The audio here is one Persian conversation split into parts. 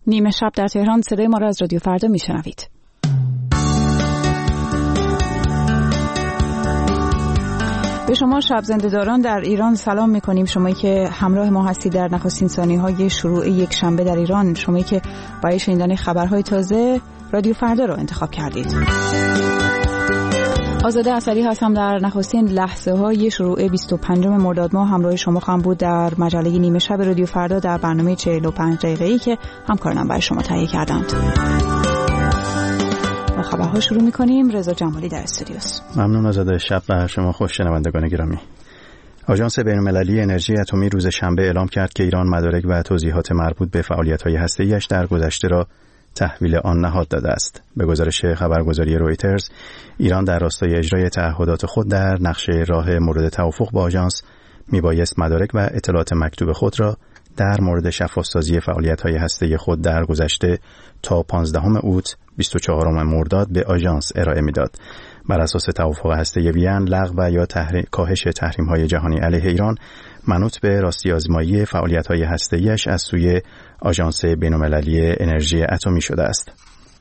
نیمه شب در تهران صدای ما را از رادیو فردا میشنوید. به شما شب زنده‌داران در ایران سلام می‌کنیم. شمایی که همراه ما هستید در نخستین ثانیه‌های شروع یک شنبه در ایران، شمایی که برای شنیدن خبرهای تازه رادیو فردا را انتخاب کردید. آزاده اصلی هستم. در نخستین لحظه‌های شروع 25 مرداد ماه همراه شما خواهم بود در مجله نیمه شب رادیو فردا در برنامه 45 دقیقه‌ای که همکارانم برای شما تهیه کردند. با خبرها شروع می‌کنیم. رضا جمالی در استودیوست. ممنون آزاده. شب بر شما خوش شنوندگان گرامی. آژانس بین‌المللی انرژی اتمی روز شنبه اعلام کرد که ایران مدارک و توضیحات مربوط به فعالیت‌های هسته‌ایش در گذشته را تحویل آن نهاد داده است. به گزارش خبرگزاری رویترز، ایران در راستای اجرای تعهدات خود در نقشه راه مورد توافق با آژانس میبایست مدارک و اطلاعات مکتوب خود را در مورد شفاف‌سازی فعالیت‌های هسته‌ای خود در گذشته تا 15 اوت 24 مرداد به آژانس ارائه میداد. بر اساس توافق هسته‌ای وین، لغو و یا کاهش تحریم‌های جهانی علیه ایران منوط به راستی آزمایی فعالیت‌های هسته‌ایش از سوی آژانس بین‌المللی انرژی اتمی شده است.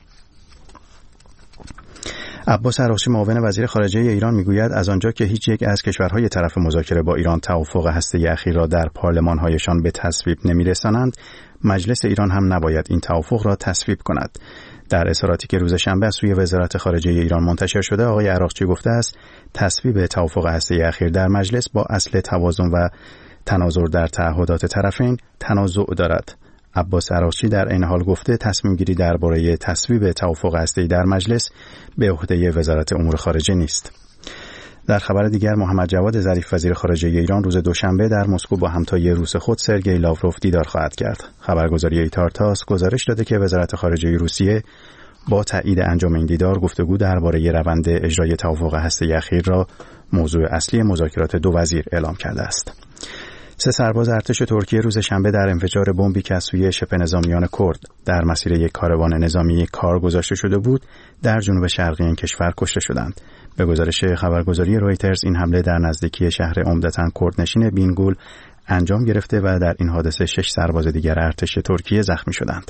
عباس عراقچی معاون وزیر خارجه ایران میگوید از آنجا که هیچ یک از کشورهای طرف مذاکره با ایران توافق هسته‌ای اخیر را در پارلمان‌هایشان به تصویب نمی‌رسانند، مجلس ایران هم نباید این توافق را تصویب کند. در اظهاراتی که روز شنبه از سوی وزارت خارجه ایران منتشر شده، آقای عراقچی گفته است تصویب توافق هسته‌ای اخیر در مجلس با اصل توازن و تناظر در تعهدات طرفین تنازع دارد. عباس عراقچی در این حال گفته تصمیم گیری درباره تصویب توافق هسته‌ای در مجلس به عهده وزارت امور خارجه نیست. در خبر دیگر، محمد جواد ظریف وزیر خارجه ایران روز دوشنبه در مسکو با همتای روس خود سرگئی لاوروف دیدار خواهد کرد. خبرگزاری ایتارتاس گزارش داده که وزارت خارجه روسیه با تایید انجام این دیدار گفتگو درباره روند اجرای توافق هسته‌ای اخیر را موضوع اصلی مذاکرات دو وزیر اعلام کرده است. 3 سرباز ارتش ترکیه روز شنبه در انفجار بمبی که از سوی شبه نظامیان کرد در مسیر یک کاروان نظامی کار گذاشته شده بود در جنوب شرقی این کشور کشته شدند. به گزارش خبرگزاری رویترز، این حمله در نزدیکی شهر عمدتاً کردنشین بینگول انجام گرفته و در این حادثه 6 سرباز دیگر ارتش ترکیه زخمی شدند.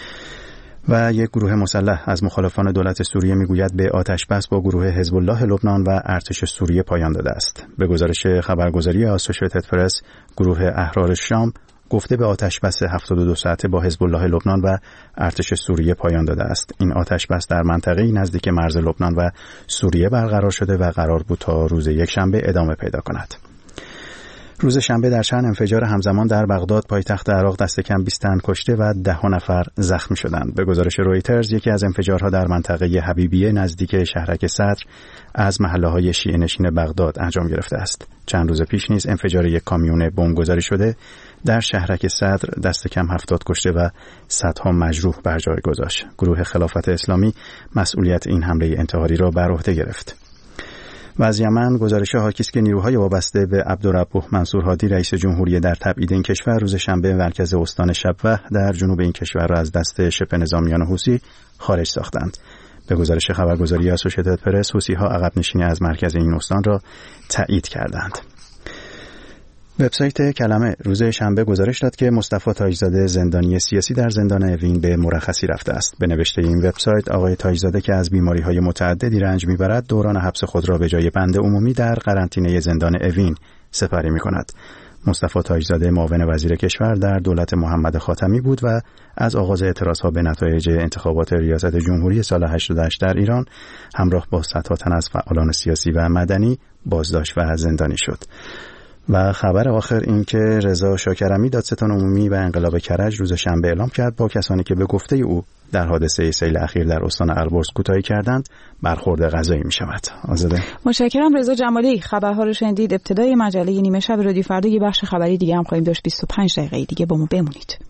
و یک گروه مسلح از مخالفان دولت سوریه میگوید به آتش‌بس با گروه حزب الله لبنان و ارتش سوریه پایان داده است. به گزارش خبرگزاری آسوشیتد پرس، گروه احرار شام گفته به آتش‌بس 72 ساعته با حزب الله لبنان و ارتش سوریه پایان داده است. این آتش‌بس در منطقه‌ای نزدیک مرز لبنان و سوریه برقرار شده و قرار بود تا روز یکشنبه ادامه پیدا کند. روز شنبه در چند انفجار همزمان در بغداد پایتخت عراق دست کم 20 تن کشته و 10 نفر زخمی شدند. به گزارش رویترز، یکی از انفجارها در منطقه حبیبیه نزدیک شهرک صدر از محله‌های شیعه نشین بغداد انجام گرفته است. چند روز پیش نیز انفجار یک کامیون بمبگذاری شده در شهرک صدر دست کم 70 کشته و صدها مجروح بر جای گذاشت. گروه خلافت اسلامی مسئولیت این حمله انتحاری را بر عهده گرفت. و از یمن گزارش حاکی است که نیروهای وابسته به عبدالرب منصور هادی رئیس جمهوری در تبعید این کشور روز شنبه مرکز استان شبوه در جنوب این کشور را از دست شبه نظامیان حوثی خارج ساختند. به گزارش خبرگزاری آسوشیتد پرس، حوثی‌ها عقب نشینی از مرکز این استان را تایید کردند. وبسایت کلمه روز شنبه گزارش داد که مصطفی تاجزاده زندانی سیاسی در زندان اوین به مرخصی رفته است. به نوشته این وبسایت، آقای تاجزاده که از بیماری‌های متعددی رنج می‌برد، دوران حبس خود را به جای بند عمومی در قرنطینه زندان اوین سپری می‌کند. مصطفی تاجزاده معاون وزیر کشور در دولت محمد خاتمی بود و از آغاز اعتراضها به نتایج انتخابات ریاست جمهوری سال 88 در ایران همراه با صدها تن از فعالان سیاسی و مدنی بازداشت و زندانی شد. و خبر آخر این که رضا شاکرمی دادستان عمومی و انقلاب کرج روز شنبه اعلام کرد با کسانی که به گفته او در حادثه سیل اخیر در استان البرز کوتاهی کردند برخورد قضایی می شود. آزاده. متشکرم رضا جمالی. خبرها رو شنیدید. ابتدای مجله نیمه شب رادیو فردا یه بخش خبری دیگه هم خواهیم داشت. 25 دقیقه دیگه با ما بمونید.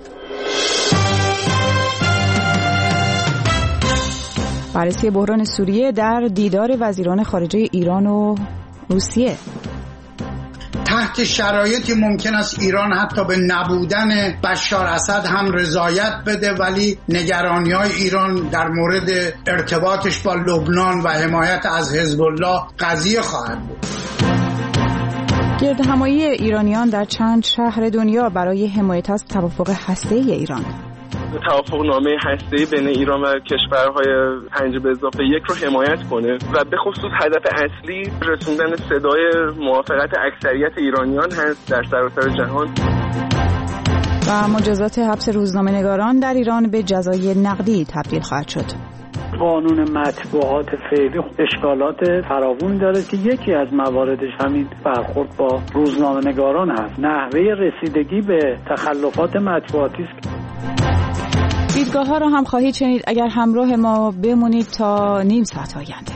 بررسی بحران سوریه در دیدار وزیران خارجه ایران و روسیه. تحت شرایطی ممکن است ایران حتی به نبودن بشار اسد هم رضایت بده، ولی نگرانی‌های ایران در مورد ارتباطش با لبنان و حمایت از حزب الله قضیه خواهد بود. گردهمایی ایرانیان در چند شهر دنیا برای حمایت از توافق هسته‌ای ایران. توافقنامه هسته‌ای بین ایران و کشورهای 5+1 رو حمایت کنه و به خصوص هدف اصلی رسوندن صدای موافقت اکثریت ایرانیان هست در سراسر جهان. و مجازات حبس روزنامه‌نگاران در ایران به جزای نقدی تبدیل خواهد شد. قانون مطبوعات فعلی اشکالات فراوانی داره که یکی از مواردش همین برخورد با روزنامه‌نگاران هست. نحوه رسیدگی به تخلفات مطبوعاتی است. دیدگاه‌ها را هم خواهید شنید اگر همراه ما بمونید تا نیم ساعت آینده.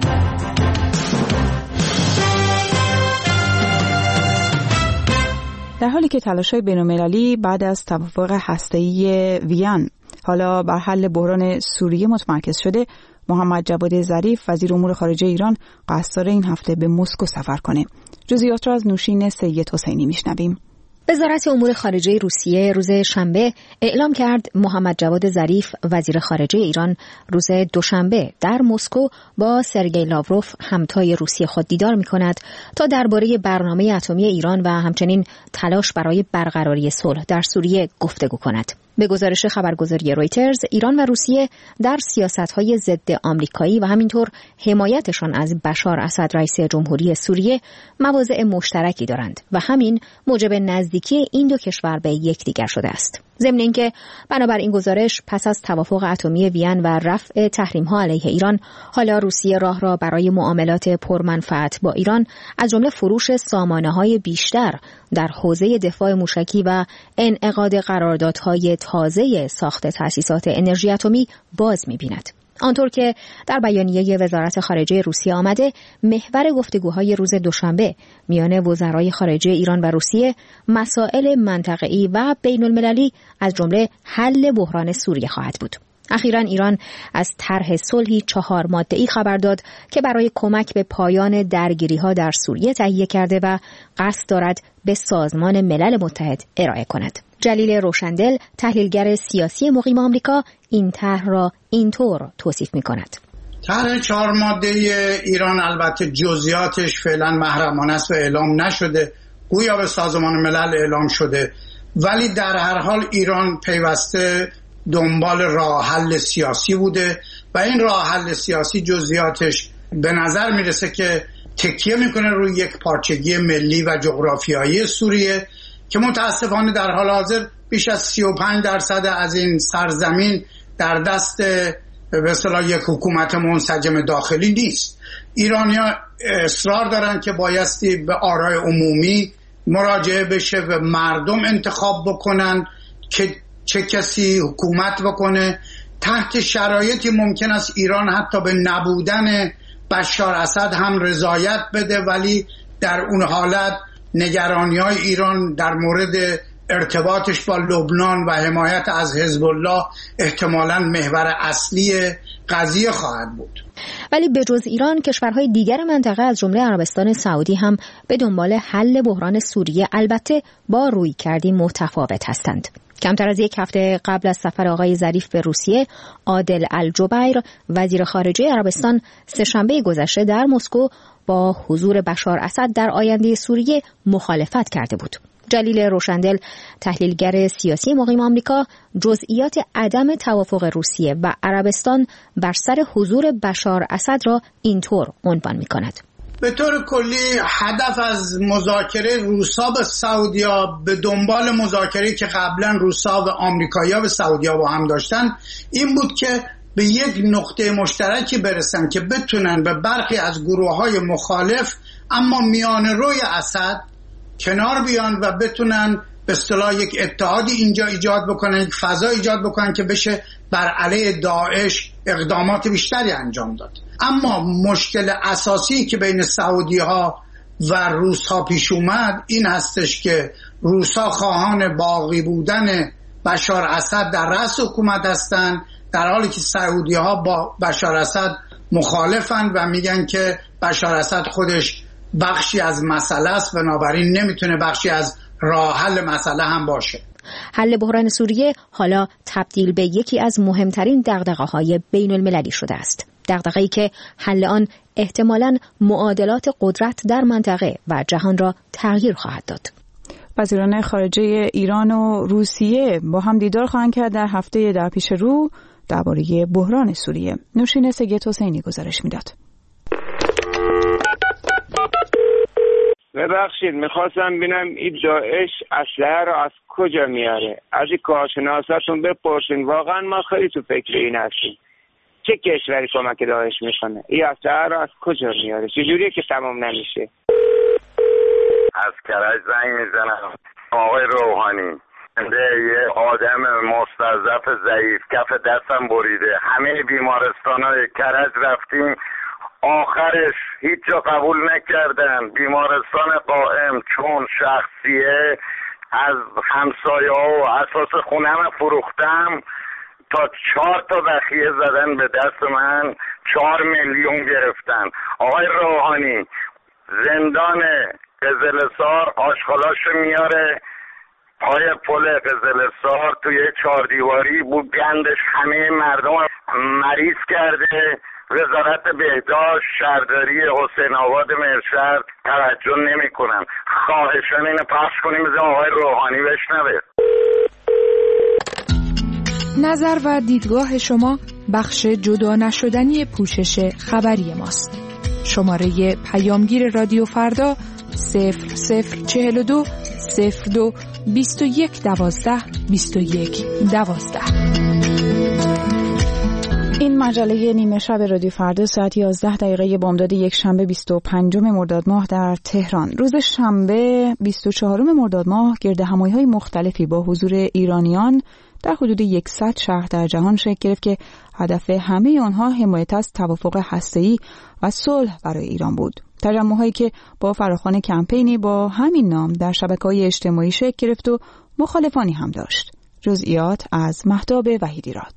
در حالی که تلاش‌های بین‌المللی بعد از توافق هسته‌ای وین حالا بر حل بحران سوریه متمرکز شده، محمد جواد ظریف وزیر امور خارجه ایران قصد داره این هفته به مسکو سفر کنه. جزئیات را از نوشین سید حسینی میشنویم. وزارت امور خارجه روسیه روز شنبه اعلام کرد محمد جواد ظریف وزیر خارجه ایران روز دوشنبه در مسکو با سرگئی لاوروف همتای روسیه خود دیدار می‌کند تا درباره برنامه اتمی ایران و همچنین تلاش برای برقراری صلح در سوریه گفتگو کند. به گزارش خبرگزاری رویترز، ایران و روسیه در سیاست‌های ضد آمریکایی و همینطور حمایتشان از بشار اسد رئیس جمهوری سوریه مواضع مشترکی دارند و همین موجب نزدیکی این دو کشور به یکدیگر شده است. ضمن اینکه بنابر این گزارش پس از توافق اتمی وین و رفع تحریم‌ها علیه ایران، حالا روسیه راه را برای معاملات پرمنفعت با ایران از جمله فروش سامانه‌های بیشتر در حوزه دفاع موشکی و انعقاد قراردادهای تازه ساخت تأسیسات انرژی اتمی باز می‌بیند. آنطور که در بیانیه وزارت خارجه روسیه آمده، محور گفتگوهای روز دوشنبه میان وزرای خارجه ایران و روسیه مسائل منطقه‌ای و بین‌المللی از جمله حل بحران سوریه خواهد بود. اخیراً ایران از طرح صلحی 4 ماده‌ای خبر داد که برای کمک به پایان درگیری‌ها در سوریه تهیه کرده و قصد دارد به سازمان ملل متحد ارائه کند. جلیل روشندل، تحلیلگر سیاسی مقیم آمریکا، این طرح را اینطور توصیف می‌کند. طرح 4 ماده ایران البته جزئیاتش فعلا محرمانه است و اعلام نشده، گویا به سازمان ملل اعلام شده، ولی در هر حال ایران پیوسته دنبال راه حل سیاسی بوده و این راه حل سیاسی جزئیاتش به نظر میرسه که تکیه میکنه روی یک پارچگی ملی و جغرافیایی سوریه که متاسفانه در حال حاضر بیش از 35% از این سرزمین در دست به اصطلاح یک حکومت منسجم داخلی نیست. ایرانی‌ها اصرار دارن که بایستی به آرای عمومی مراجعه بشه و مردم انتخاب بکنن که چه کسی حکومت بکنه. تحت شرایطی ممکن است ایران حتی به نبودن بشار اسد هم رضایت بده، ولی در اون حالت نگرانی‌های ایران در مورد ارتباطش با لبنان و حمایت از حزب الله احتمالاً محور اصلی قضیه خواهد بود. ولی به جز ایران، کشورهای دیگر منطقه از جمله عربستان سعودی هم به دنبال حل بحران سوریه البته با رویکردی متفاوت هستند. کمتر از 1 هفته قبل از سفر آقای ظریف به روسیه، عادل الجبیر وزیر خارجه عربستان سه‌شنبه گذشته در مسکو با حضور بشار اسد در آینده سوریه مخالفت کرده بود. جلیل روشندل، تحلیلگر سیاسی مقیم آمریکا، جزئیات عدم توافق روسیه و عربستان بر سر حضور بشار اسد را اینطور عنوان می‌کند. به طور کلی هدف از مذاکره روسا به سعودیا به دنبال مذاکره که قبلا روسا و آمریکایی‌ها به سعودیا با هم داشتن این بود که به یک نقطه مشترکی برسن که بتونن به برخی از گروه‌های مخالف اما میانه روی اسد کنار بیان و بتونن به اصطلاح یک اتحادی اینجا ایجاد بکنن، یک فضا ایجاد بکنن که بشه بر علیه داعش اقدامات بیشتری انجام داد. اما مشکل اساسی که بین سعودی ها و روس ها پیش اومد این هستش که روس ها خواهان باقی بودن بشار اسد در رأس حکومت هستند، در حالی که سعودی ها با بشار اسد مخالفن و میگن که بشار اسد خودش بخشی از مسئله است، بنابراین نمیتونه بخشی از راه حل مسئله هم باشه. حل بحران سوریه حالا تبدیل به یکی از مهمترین دغدغه‌های بین‌المللی شده است. دغدغه‌ای که حل آن احتمالاً معادلات قدرت در منطقه و جهان را تغییر خواهد داد. وزیران خارجه ایران و روسیه با هم دیدار خواهند کرد در هفته در پیش رو درباره بحران سوریه. نوشین سید حسینی گزارش میداد. ببخشید میخواستم ببینم این داعش اسلحه رو از کجا میاره؟ از این کارشناساتون بپرسین. واقعا ما خیلی تو فکر این هستیم. چه کشوری کمک داعش میکنه؟ این اسلحه رو از کجا میاره؟ چجوریه که تمام نمیشه؟ از کرج زنگ میزنم. آقای روحانی، یه آدم مستضعف ضعیف کف دستم بریده. همه بیمارستان‌های کرج رفتیم، آخرش هیچ جا قبول نکردن. بیمارستان قائم چون شخصیه از همسایه ها و اساس خونم فروختم تا 4 تا بخیه زدن به دست من، 4 میلیون گرفتن. آقای روحانی، زندان قزلسار آشغالاشو میاره پای پل قزلسار توی 4 دیواری بود، گندش همه مردم مریض کرده. وزارت بهداشت، شهرداری حسین آباد مرشد توجه نمی کنن. خواهشان اینو پخش کنیم بزن آقای روحانی بشنوه. نظر و دیدگاه شما بخش جدا نشدنی پوشش خبری ماست. شماره پیامگیر رادیو فردا 0042 02 21 12 21 12. این مجله نیمه شب رادیو فردا ساعت 11 دقیقه بامداد یکشنبه 25 مرداد ماه در تهران. روز شنبه 24 مرداد ماه گردهمایی‌های مختلفی با حضور ایرانیان در حدود 100 شهر در جهان شکل گرفت که هدف همه آنها حمایت از توافق هسته‌ای و صلح برای ایران بود. تجمع‌هایی که با فراخوان کمپینی با همین نام در شبکه‌های اجتماعی شکل گرفت و مخالفانی هم داشت. جزئیات از مهتاب وحیدی‌راد.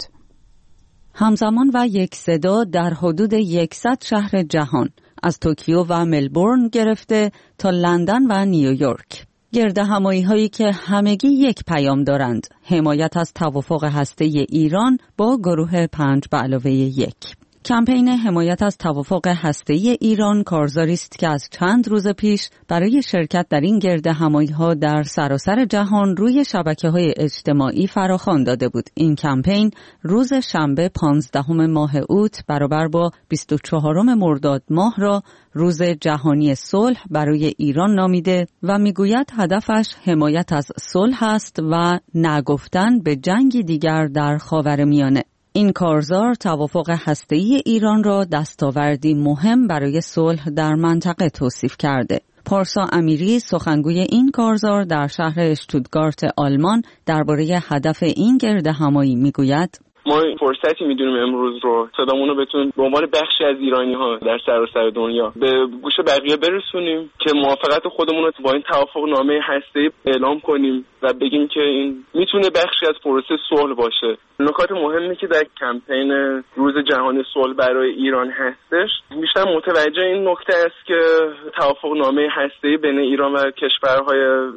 همزمان و یک صدا در حدود 100 شهر جهان از توکیو و ملبورن گرفته تا لندن و نیویورک. گردهمایی هایی که همگی یک پیام دارند: حمایت از توافق هسته‌ای ایران با گروه 5+1. کمپین حمایت از توافق هسته‌ای ایران کارزاری است که از چند روز پیش برای شرکت در این گردهمایی‌ها در سراسر جهان روی شبکه‌های اجتماعی فراخوان داده بود. این کمپین روز شنبه 15 ماه اوت برابر با 24 مرداد ماه را روز جهانی صلح برای ایران نامیده و میگوید هدفش حمایت از صلح است و نگفتن به جنگی دیگر در خاورمیانه. این کارزار توافق هسته‌ای ایران را دستاوردی مهم برای صلح در منطقه توصیف کرده. پارسا امیری سخنگوی این کارزار در شهر اشتوتگارت آلمان درباره هدف این گردهمایی میگوید: ما فرصتی میدونیم امروز رو صدامون رو بتونیم به عنوان بخشی از ایرانی‌ها در سراسر دنیا به گوش بقیه برسونیم که موافقت خودمون رو با این توافق نامه هسته‌ای اعلام کنیم و بگیم که این میتونه بخشی از پروسه صلح باشه. نکات مهمی که در کمپین روز جهانی صلح برای ایران هستش بیشتر متوجه این نکته است که توافق نامه هسته‌ای بین ایران و کشورهای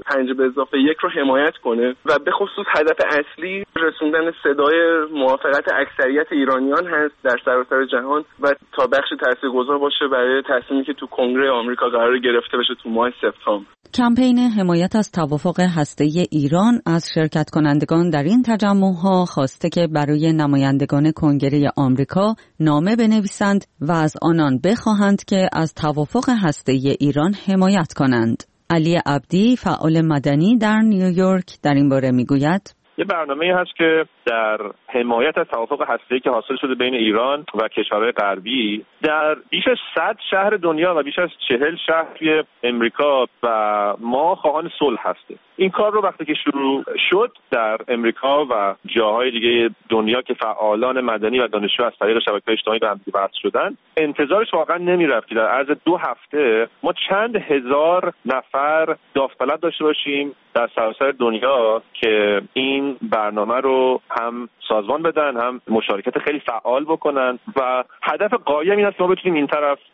5+1 رو حمایت کنه و به خصوص هدف اصلی رسوندن صدای موافقت اکثریت ایرانیان هست در سراسر جهان و تا بخش تاثیرگذار باشه برای تصمیمی که تو کنگره آمریکا قرار گرفته بشه تو ماه سپتامبر. کمپین حمایت از توافق هسته‌ای ایران از شرکت کنندگان در این تجمع‌ها خواسته که برای نمایندگان کنگره آمریکا نامه بنویسند و از آنان بخواهند که از توافق هسته‌ای ایران حمایت کنند. علی عبدی فعال مدنی در نیویورک در این باره میگوید: یه برنامه‌ای هست که در حمایت از توافق هسته‌ای که حاصل شده بین ایران و کشورهای غربی در بیش از 100 شهر دنیا و بیش از 40 شهر توی امریکا و ما خواهان صلح هستیم. این کار رو وقتی که شروع شد در امریکا و جاهای دیگه دنیا که فعالان مدنی و دانشجو از طریق شبکه‌های اجتماعی به هم وصل شدن، انتظارش واقعا نمی‌رفت که در عرض 2 هفته ما چند هزار نفر داوطلب داشته باشیم در سراسر دنیا که این برنامه رو هم سازمان بدن هم مشارکت خیلی فعال بکنن و هدف قایم این است که ما بتونیم این طرف در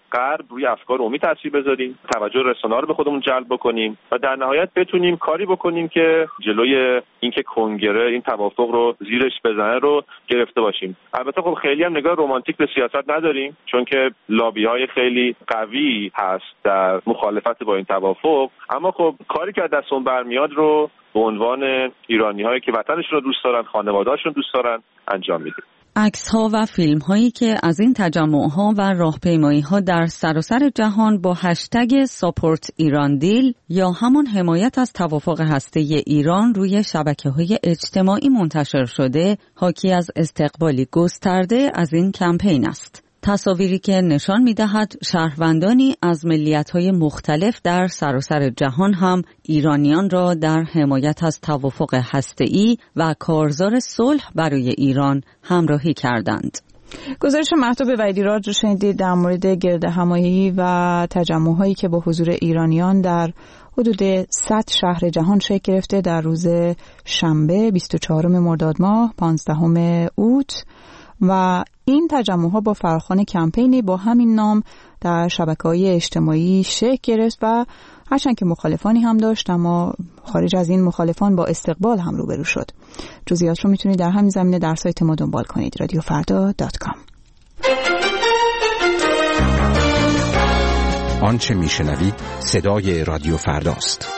غرب روی افکار عمومی تاثیر بذاریم، توجه رسانه‌ها رو به خودمون جلب بکنیم و در نهایت بتونیم کاری بکنیم که جلوی اینکه کنگره این توافق رو زیرش بزنه رو گرفته باشیم. البته خب خیلی هم نگاه رمانتیک به سیاست نداریم، چون که لابی‌های خیلی قوی هست در مخالفت با این توافق، اما خب کاری که از دستمون برمیاد رو به عنوان ایرانی‌هایی که وطنشون رو دوست دارن، خانواده‌هاشون دوست دارن انجام میدیم. عکس‌ها و فیلم‌هایی که از این تجمع‌ها و راهپیمایی‌ها در سراسر جهان با هشتگ ساپورت ایران دیل یا همان حمایت از توافق هسته‌ای ایران روی شبکه‌های اجتماعی منتشر شده، حاکی از استقبالی گسترده از این کمپین است. تصاویری که نشان می‌دهد شهروندانی از ملیت‌های مختلف در سراسر جهان هم ایرانیان را در حمایت از توافق هسته‌ای و کارزار صلح برای ایران همراهی کردند. گزارش مهتاب ویلیراج رو شنیدید در مورد گردهمایی و تجمع‌هایی که با حضور ایرانیان در حدود 100 شهر جهان شکل گرفته در روز شنبه 24 مرداد ماه 15 اوت و این تجمع‌ها با فراخوان کمپینی با همین نام در شبکه‌های اجتماعی شکل گرفت و هرچند که مخالفانی هم داشت اما خارج از این مخالفان با استقبال هم روبرو شد. جزئیات رو میتونید در همین زمینه در سایت ما دنبال کنید radiofarda.com. آنچه میشنوید صدای رادیو فرداست.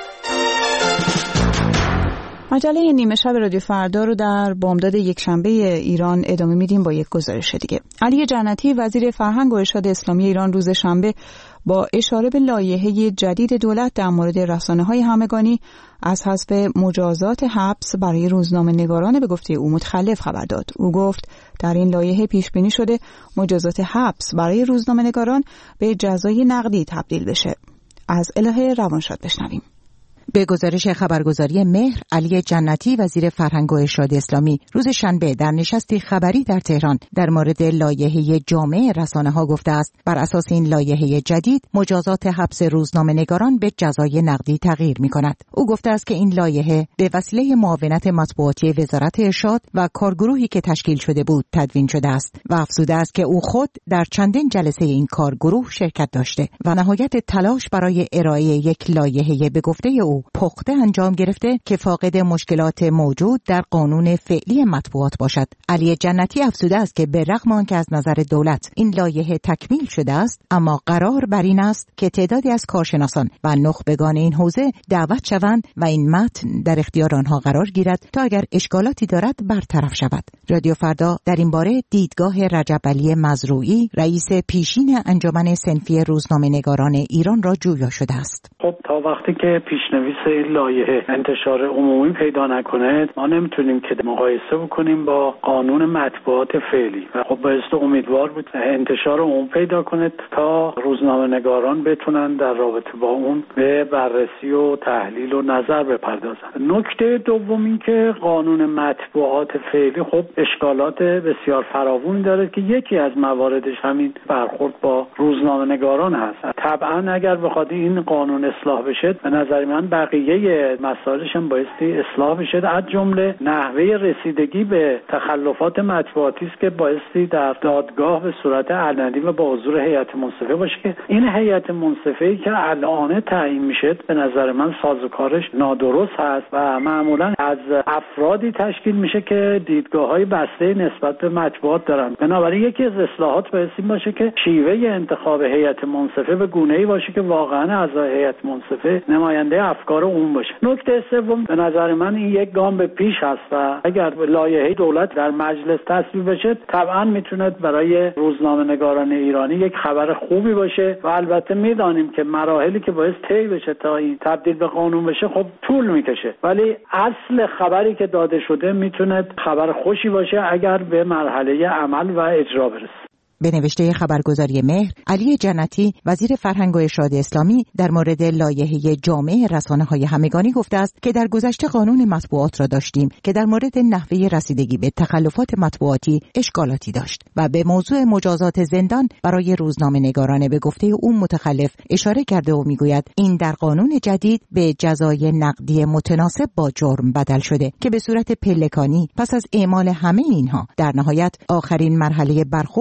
مجله نیمه شب رادیو فردا رو در بامداد یکشنبه ایران ادامه میدیم با یک گزارش دیگه. علی جنتی وزیر فرهنگ و ارشاد اسلامی ایران روز شنبه با اشاره به لایحه جدید دولت در مورد رسانه‌های همگانی از حذف مجازات حبس برای روزنامه‌نگاران به گفته او متخلف خبر داد. او گفت در این لایحه پیش بینی شده مجازات حبس برای روزنامه‌نگاران به جزای نقدی تبدیل بشه. از الهه روانشاد بشنویم. به گزارش خبرگزاری مهر، علی جنتی وزیر فرهنگ و ارشاد اسلامی روز شنبه در نشستی خبری در تهران در مورد لایحه جامع رسانه‌ها گفته است بر اساس این لایحه جدید مجازات حبس روزنامه‌نگاران به جزای نقدی تغییر می‌کند. او گفته است که این لایحه به وسیله معاونت مطبوعاتی وزارت ارشاد و کارگروهی که تشکیل شده بود تدوین شده است و افزوده است که او خود در چندین جلسه این کارگروه شرکت داشته و نهایت تلاش برای ارائه یک لایحه به گفته او پخته انجام گرفته که فاقد مشکلات موجود در قانون فعلی مطبوعات باشد. علی جنتی افزوده است که به رغم آنکه از نظر دولت این لایحه تکمیل شده است، اما قرار بر این است که تعدادی از کارشناسان و نخبگان این حوزه دعوت شوند و این متن در اختیار آنها قرار گیرد تا اگر اشکالاتی دارد برطرف شود. رادیو فردا در این باره دیدگاه رجب علی مزروعی، رئیس پیشین انجمن صنفی روزنامه‌نگاران ایران را جویا شده است. خب تا وقتی که پیشنویس این لایحه انتشار عمومی پیدا نکنه ما نمیتونیم که مقایسه بکنیم با قانون مطبوعات فعلی و خب بایسته امیدوار بود انتشار عمومی پیدا کنه تا روزنامه‌نگاران بتونن در رابطه با اون به بررسی و تحلیل و نظر بپردازن. نکته دوم این که قانون مطبوعات فعلی خب اشکالات بسیار فراوانی داره که یکی از مواردش همین برخورد با روزنامه‌نگاران هست. طبعا اگر بخواد این قانون اصلاح بشه به نظر من بقیه مسائلش هم بایستی اصلاح بشه، از جمله نحوه رسیدگی به تخلفات مطبوعاتی است که بایستی در دادگاه به صورت علنی و با حضور هیئت منصفه باشه که این هیئت منصفه‌ای که الان تعیین میشه به نظر من سازوکارش نادرست هست و معمولا از افرادی تشکیل میشه که دیدگاه‌های بسته نسبت به مطبوعات دارن. بنابراین یکی از اصلاحات بایستی باشه که شیوه انتخاب هیئت منصفه به گونه‌ای باشه که واقعا اعضای هیئت منصفه نماینده افکار عموم باشه. نکته سوم به نظر من این یک گام به پیش هست و اگر لایحه دولت در مجلس تصویب بشه طبعا میتونه برای روزنامه‌نگاران ایرانی یک خبر خوبی باشه و البته میدانیم که مراحلی که باید طی بشه تا این تبدیل به قانون بشه خب طول میکشه، ولی اصل خبری که داده شده میتونه خبر خوشی باشه اگر به مرحله عمل و اجرا برسه. به نوشته خبرگزاری مهر، علی جنتی وزیر فرهنگ و ارشاد اسلامی در مورد لایحه جامع رسانه‌های همگانی گفته است که در گذشته قانون مطبوعات را داشتیم که در مورد نحوه رسیدگی به تخلفات مطبوعاتی اشکالاتی داشت و به موضوع مجازات زندان برای روزنامه‌نگاران به گفته او متخلف اشاره کرده و میگوید این در قانون جدید به جزای نقدی متناسب با جرم بدل شده که به صورت پلکانی پس از اعمال همه اینها در نهایت آخرین مرحله برخورد با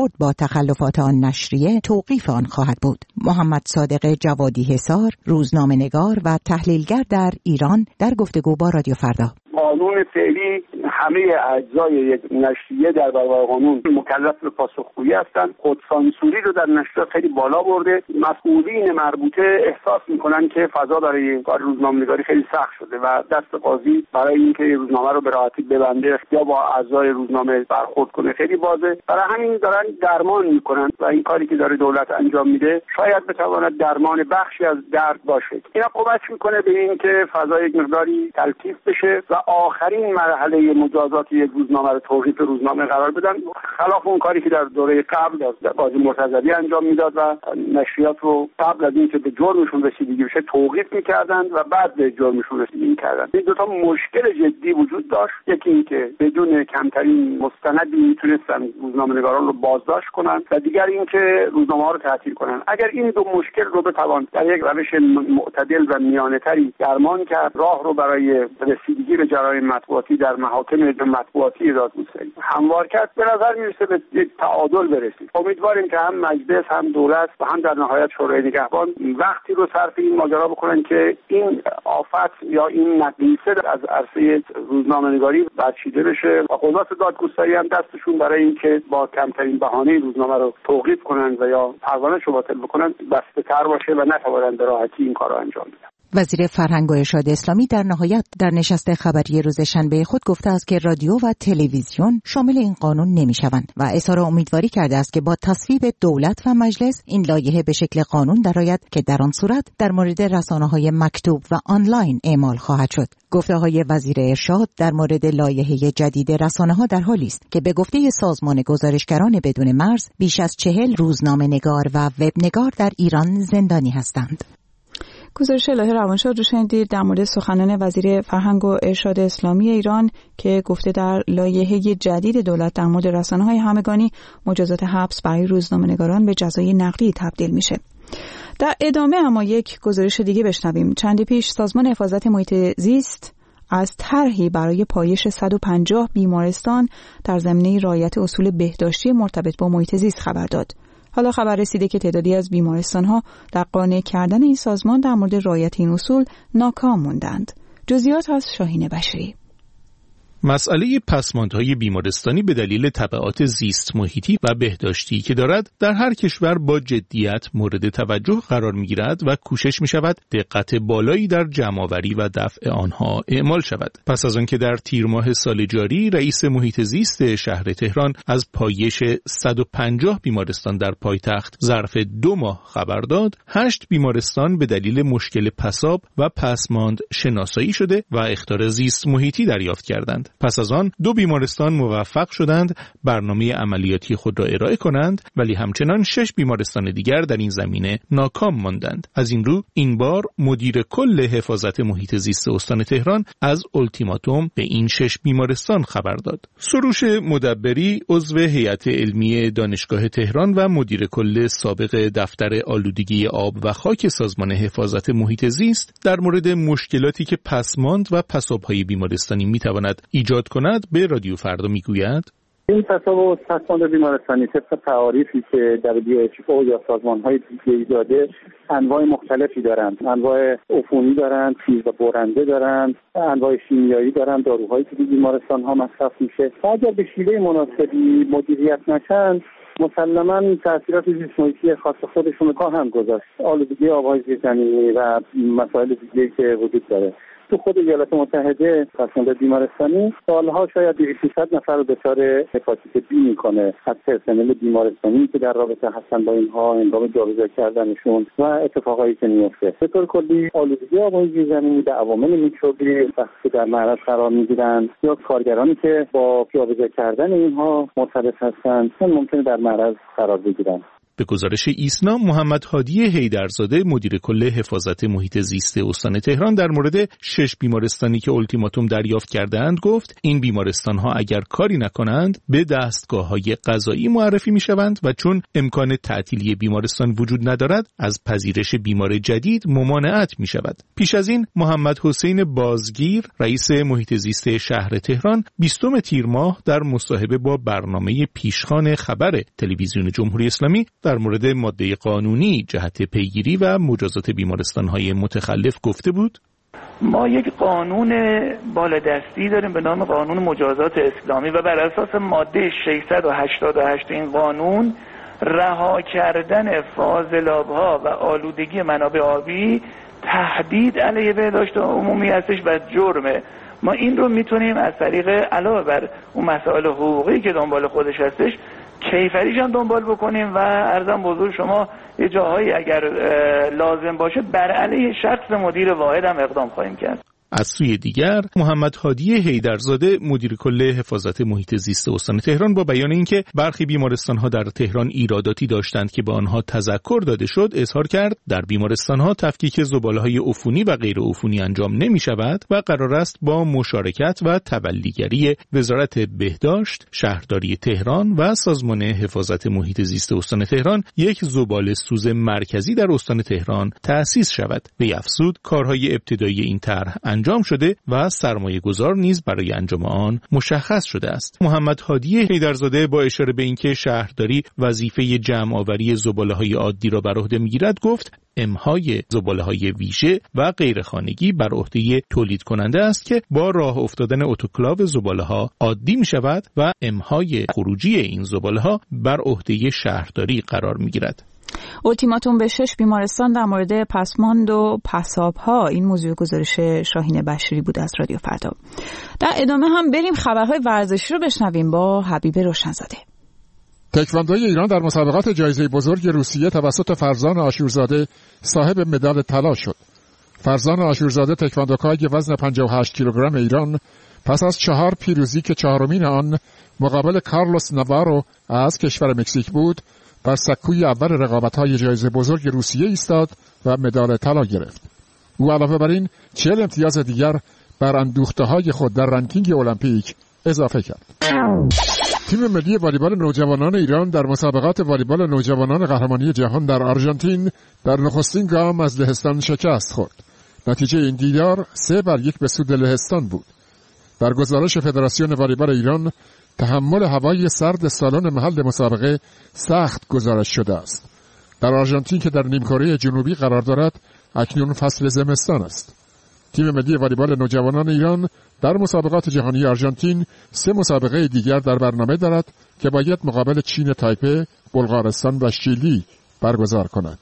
تخلفات آن نشریه توقیف آن خواهد بود. محمد صادق جوادی حصار، روزنامه‌نگار و تحلیلگر در ایران، در گفتگو با رادیو فردا: قانون فعلی همه اجزای یک نشریه در برابر قانون مکلف به پاسخگویی هستند. خودسانسوری رو در نشریه خیلی بالا برده. مسئولین مربوطه احساس میکنن که فضا برای کار روزنامه‌نگاری خیلی سخت شده و دست قاضی برای اینکه روزنامه رو به راحتی ببنده یا با اعضای روزنامه برخورد کنه خیلی بازه. برای همین دارن درمان میکنن و این کاری که داره دولت انجام میده شاید بتواند درمان بخشی از درد باشه. اینا کمک میکنه به این که فضا یک مقداری تلطیف بشه و آخرین مرحله مجازات یک روزنامه رو توقیف روزنامه قرار بدن، خلاف اون کاری که در دوره قبل از قاضی مرتضوی انجام میداد و نشریات رو قبل از اینکه به جرمشون رسیدگی بشه توقیف میکردن و بعد به جرمشون رسیدگی میکردن. این دو تا مشکل جدی وجود داشت. یکی این که بدون کمترین مستندی میتونستن روزنامه‌نگاران رو بازداشت کنن و دیگر این که روزنامه‌ها رو تعطیل کنن. اگر این دو مشکل رو بتوان در یک روش معتدل و میانه‌تری درمان کرد، راه رو برای رسیدگی به جرایم مطبوعاتی در محاکم مطبوعاتی دادگستری هموار کرد، به نظر میرسه به یک تعادل برسید. امیدواریم که هم مجلس، هم دولت و هم در نهایت شورای نگهبان وقتی رو صرف این ماجرا بکنن که این آفت یا این نقیصه از عرصه روزنامه‌نگاری برچیده بشه و قضات دادگستری هم دستشون برای اینکه با کمترین بهانه روزنامه رو توقیف کنن و یا پروانه‌اش رو باطل بکنن بسته‌تر باشه و نتوانند به راحتی این کار رو انجام بدن. وزیر فرهنگ و ارشاد اسلامی در نهایت در نشست خبری روز شنبه خود گفته است که رادیو و تلویزیون شامل این قانون نمی‌شوند و اظهار امیدواری کرده است که با تصویب دولت و مجلس این لایحه به شکل قانون درآید که در آن صورت در مورد رسانه‌های مکتوب و آنلاین اعمال خواهد شد. گفته‌های وزیر ارشاد در مورد لایحه جدید رسانه‌ها در حالی است که به گفته سازمان گزارشگران بدون مرز بیش از 40 روزنامه‌نگار و وبنگار در ایران زندانی هستند. گزارش الهه روانشاد رو شنیدید در مورد سخنان وزیر فرهنگ و ارشاد اسلامی ایران که گفته در لایحه جدید دولت در مورد رسانه‌های همگانی مجازات حبس برای روزنامه‌نگاران به جزای نقدی تبدیل میشه. در ادامه اما یک گزارش دیگه بشنویم. چندی پیش سازمان حفاظت محیط زیست از طرحی برای پایش 150 بیمارستان در زمینه رعایت اصول بهداشتی مرتبط با محیط زیست خبر داد. حالا خبر رسیده که تعدادی از بیمارستان‌ها در قانع کردن این سازمان در مورد رعایت این اصول ناکام موندند. جزئیات از شاهین بشری. مسئله پسماندهای بیمارستانی به دلیل تبعات زیست محیطی و بهداشتی که دارد در هر کشور با جدیت مورد توجه قرار می‌گیرد و کوشش می‌شود دقت بالایی در جمع‌آوری و دفع آنها اعمال شود. پس از آنکه در تیر ماه سال جاری رئیس محیط زیست شهر تهران از پایش 150 بیمارستان در پایتخت ظرف 2 ماه خبر داد، 8 بیمارستان به دلیل مشکل پساب و پسماند شناسایی شده و اخطار زیست محیطی دریافت کردند. پس از آن 2 بیمارستان موفق شدند برنامه عملیاتی خود را ارائه کنند، ولی همچنان 6 بیمارستان دیگر در این زمینه ناکام ماندند. از این رو این بار مدیر کل حفاظت محیط زیست استان تهران از التیماتوم به این 6 بیمارستان خبر داد. سروش مدبری عضو هیئت علمی دانشگاه تهران و مدیر کل سابق دفتر آلودگی آب و خاک سازمان حفاظت محیط زیست در مورد مشکلاتی که پسماند و پساب‌های بیمارستانی می‌تواند ایجاد کند به رادیو فردا میگوید: این پساب و پسماند بیمارستانی طبق تعاریفی که WHO یا سازمان‌های دیگه‌ای داده انواع مختلفی دارند. انواع عفونی دارند، تیز و برنده دارند، انواع شیمیایی دارند، داروهایی که بیمارستان‌ها مصرف میشه. اگر به شیوه مناسبی مدیریت نشن مسلماً تأثیرات زیست محیطی خاص خودشون رو خواهند گذاشت. آلودگی آب‌های زیرزمینی و مسائل دیگه‌ای که وجود داره. تو خود ایالات متحده پسماند بیمارستانی سالها شاید 200 نفر رو دچار هپاتیت بی میکنه از پرسنل بیمارستانی که در رابطه هستن با اینها هنگام جابجا کردنشون و اتفاقایی که میفته. به طور کلی آلودگی آب‌های زیرزمینی به عوامل میکروبی وقتی در معرض قرار میگیرن یا کارگرانی که با جابجا کردن اینها مرتبط هستن ممکنه در معرض قرار بگیرن. به گزارش ایسنا، محمد هادی حیدرزاده مدیر کل حفاظت محیط زیست استان تهران در مورد 6 بیمارستانی که التیماتوم دریافت کردند گفت این بیمارستان‌ها اگر کاری نکنند به دستگاه‌های قضایی معرفی می‌شوند و چون امکان تعطیلی بیمارستان وجود ندارد از پذیرش بیمار جدید ممانعت می‌شود. پیش از این محمد حسین بازگیر رئیس محیط زیست شهر تهران 20 تیر ماه در مصاحبه با برنامه پیشخوان خبر تلویزیون جمهوری اسلامی در مورد ماده قانونی جهت پیگیری و مجازات بیمارستان‌های متخلف گفته بود: ما یک قانون بالادستی داریم به نام قانون مجازات اسلامی و بر اساس ماده 688 این قانون رها کردن فاضلاب‌ها و آلودگی منابع آبی تهدید علیه بهداشت عمومی هستش و جرمه. ما این رو میتونیم از طریق علاوه بر اون مسائل حقوقی که دنبال خودش هستش کیفریش هم دنبال بکنیم و عرضم بزرگ شما یه جاهایی اگر لازم باشه بر علیه شخص مدیر واحد هم اقدام خواهیم کرد. از سوی دیگر محمد هادی حیدرزاده مدیر کل حفاظت محیط زیست استان تهران با بیان اینکه برخی بیمارستان‌ها در تهران ایراداتی داشتند که به آنها تذکر داده شد اظهار کرد در بیمارستان‌ها تفکیک زباله‌های عفونی و غیر عفونی انجام نمی‌شود و قرار است با مشارکت و تبلیغری وزارت بهداشت، شهرداری تهران و سازمان حفاظت محیط زیست استان تهران یک زباله‌سوز مرکزی در استان تهران تأسیس شود. به افزود کارهای ابتدایی این طرح انجام شده و سرمایه‌گذار نیز برای انجام آن مشخص شده است. محمد هادی حیدرزاده با اشاره به اینکه شهرداری وظیفه جمع آوری زباله‌های عادی را بر عهده می‌گیرد گفت امهای زباله‌های ویژه و غیرخانگی بر عهده تولید کننده است که با راه افتادن اتوکلاو زباله‌ها عادی می‌شود و امهای خروجی این زباله‌ها بر عهده شهرداری قرار می‌گیرد. التیماتوم به 6 بیمارستان در مورد پسماند و پساب‌ها. این موضوع گزارش شاهین بشیری بود از رادیو فردا. در ادامه هم بریم خبرهای ورزشی رو بشنویم با حبیب روشنزاده. تکواندوی ایران در مسابقات جایزه بزرگ روسیه توسط فرزان آشورزاده صاحب مدال طلا شد. فرزان آشورزاده تکواندوکای وزن 58 کیلوگرم ایران پس از 4 پیروزی که چهارمین آن مقابل کارلوس ناوارو از کشور مکزیک بود بر سکوی اول رقابت‌های جایزه بزرگ روسیه ایستاد و مدال طلا گرفت. او علاوه بر این 40 امتیاز دیگر بر اندوخته‌های خود در رنکینگ المپیک اضافه کرد. تیم ملی والیبال نوجوانان ایران در مسابقات والیبال نوجوانان قهرمانی جهان در آرژانتین در نخستین گام از لهستان شکست خورد. نتیجه این دیدار 3-1 به سود لهستان بود. در گزارش فدراسیون والیبال ایران تحمل هوای سرد سالن محل مسابقه سخت گزارش شده است. در آرژانتین که در نیمکره جنوبی قرار دارد اکنون فصل زمستان است. تیم ملی والیبال نوجوانان ایران در مسابقات جهانی آرژانتین 3 مسابقه دیگر در برنامه دارد که باید مقابل چین تایپه، بلغارستان و شیلی برگزار کند.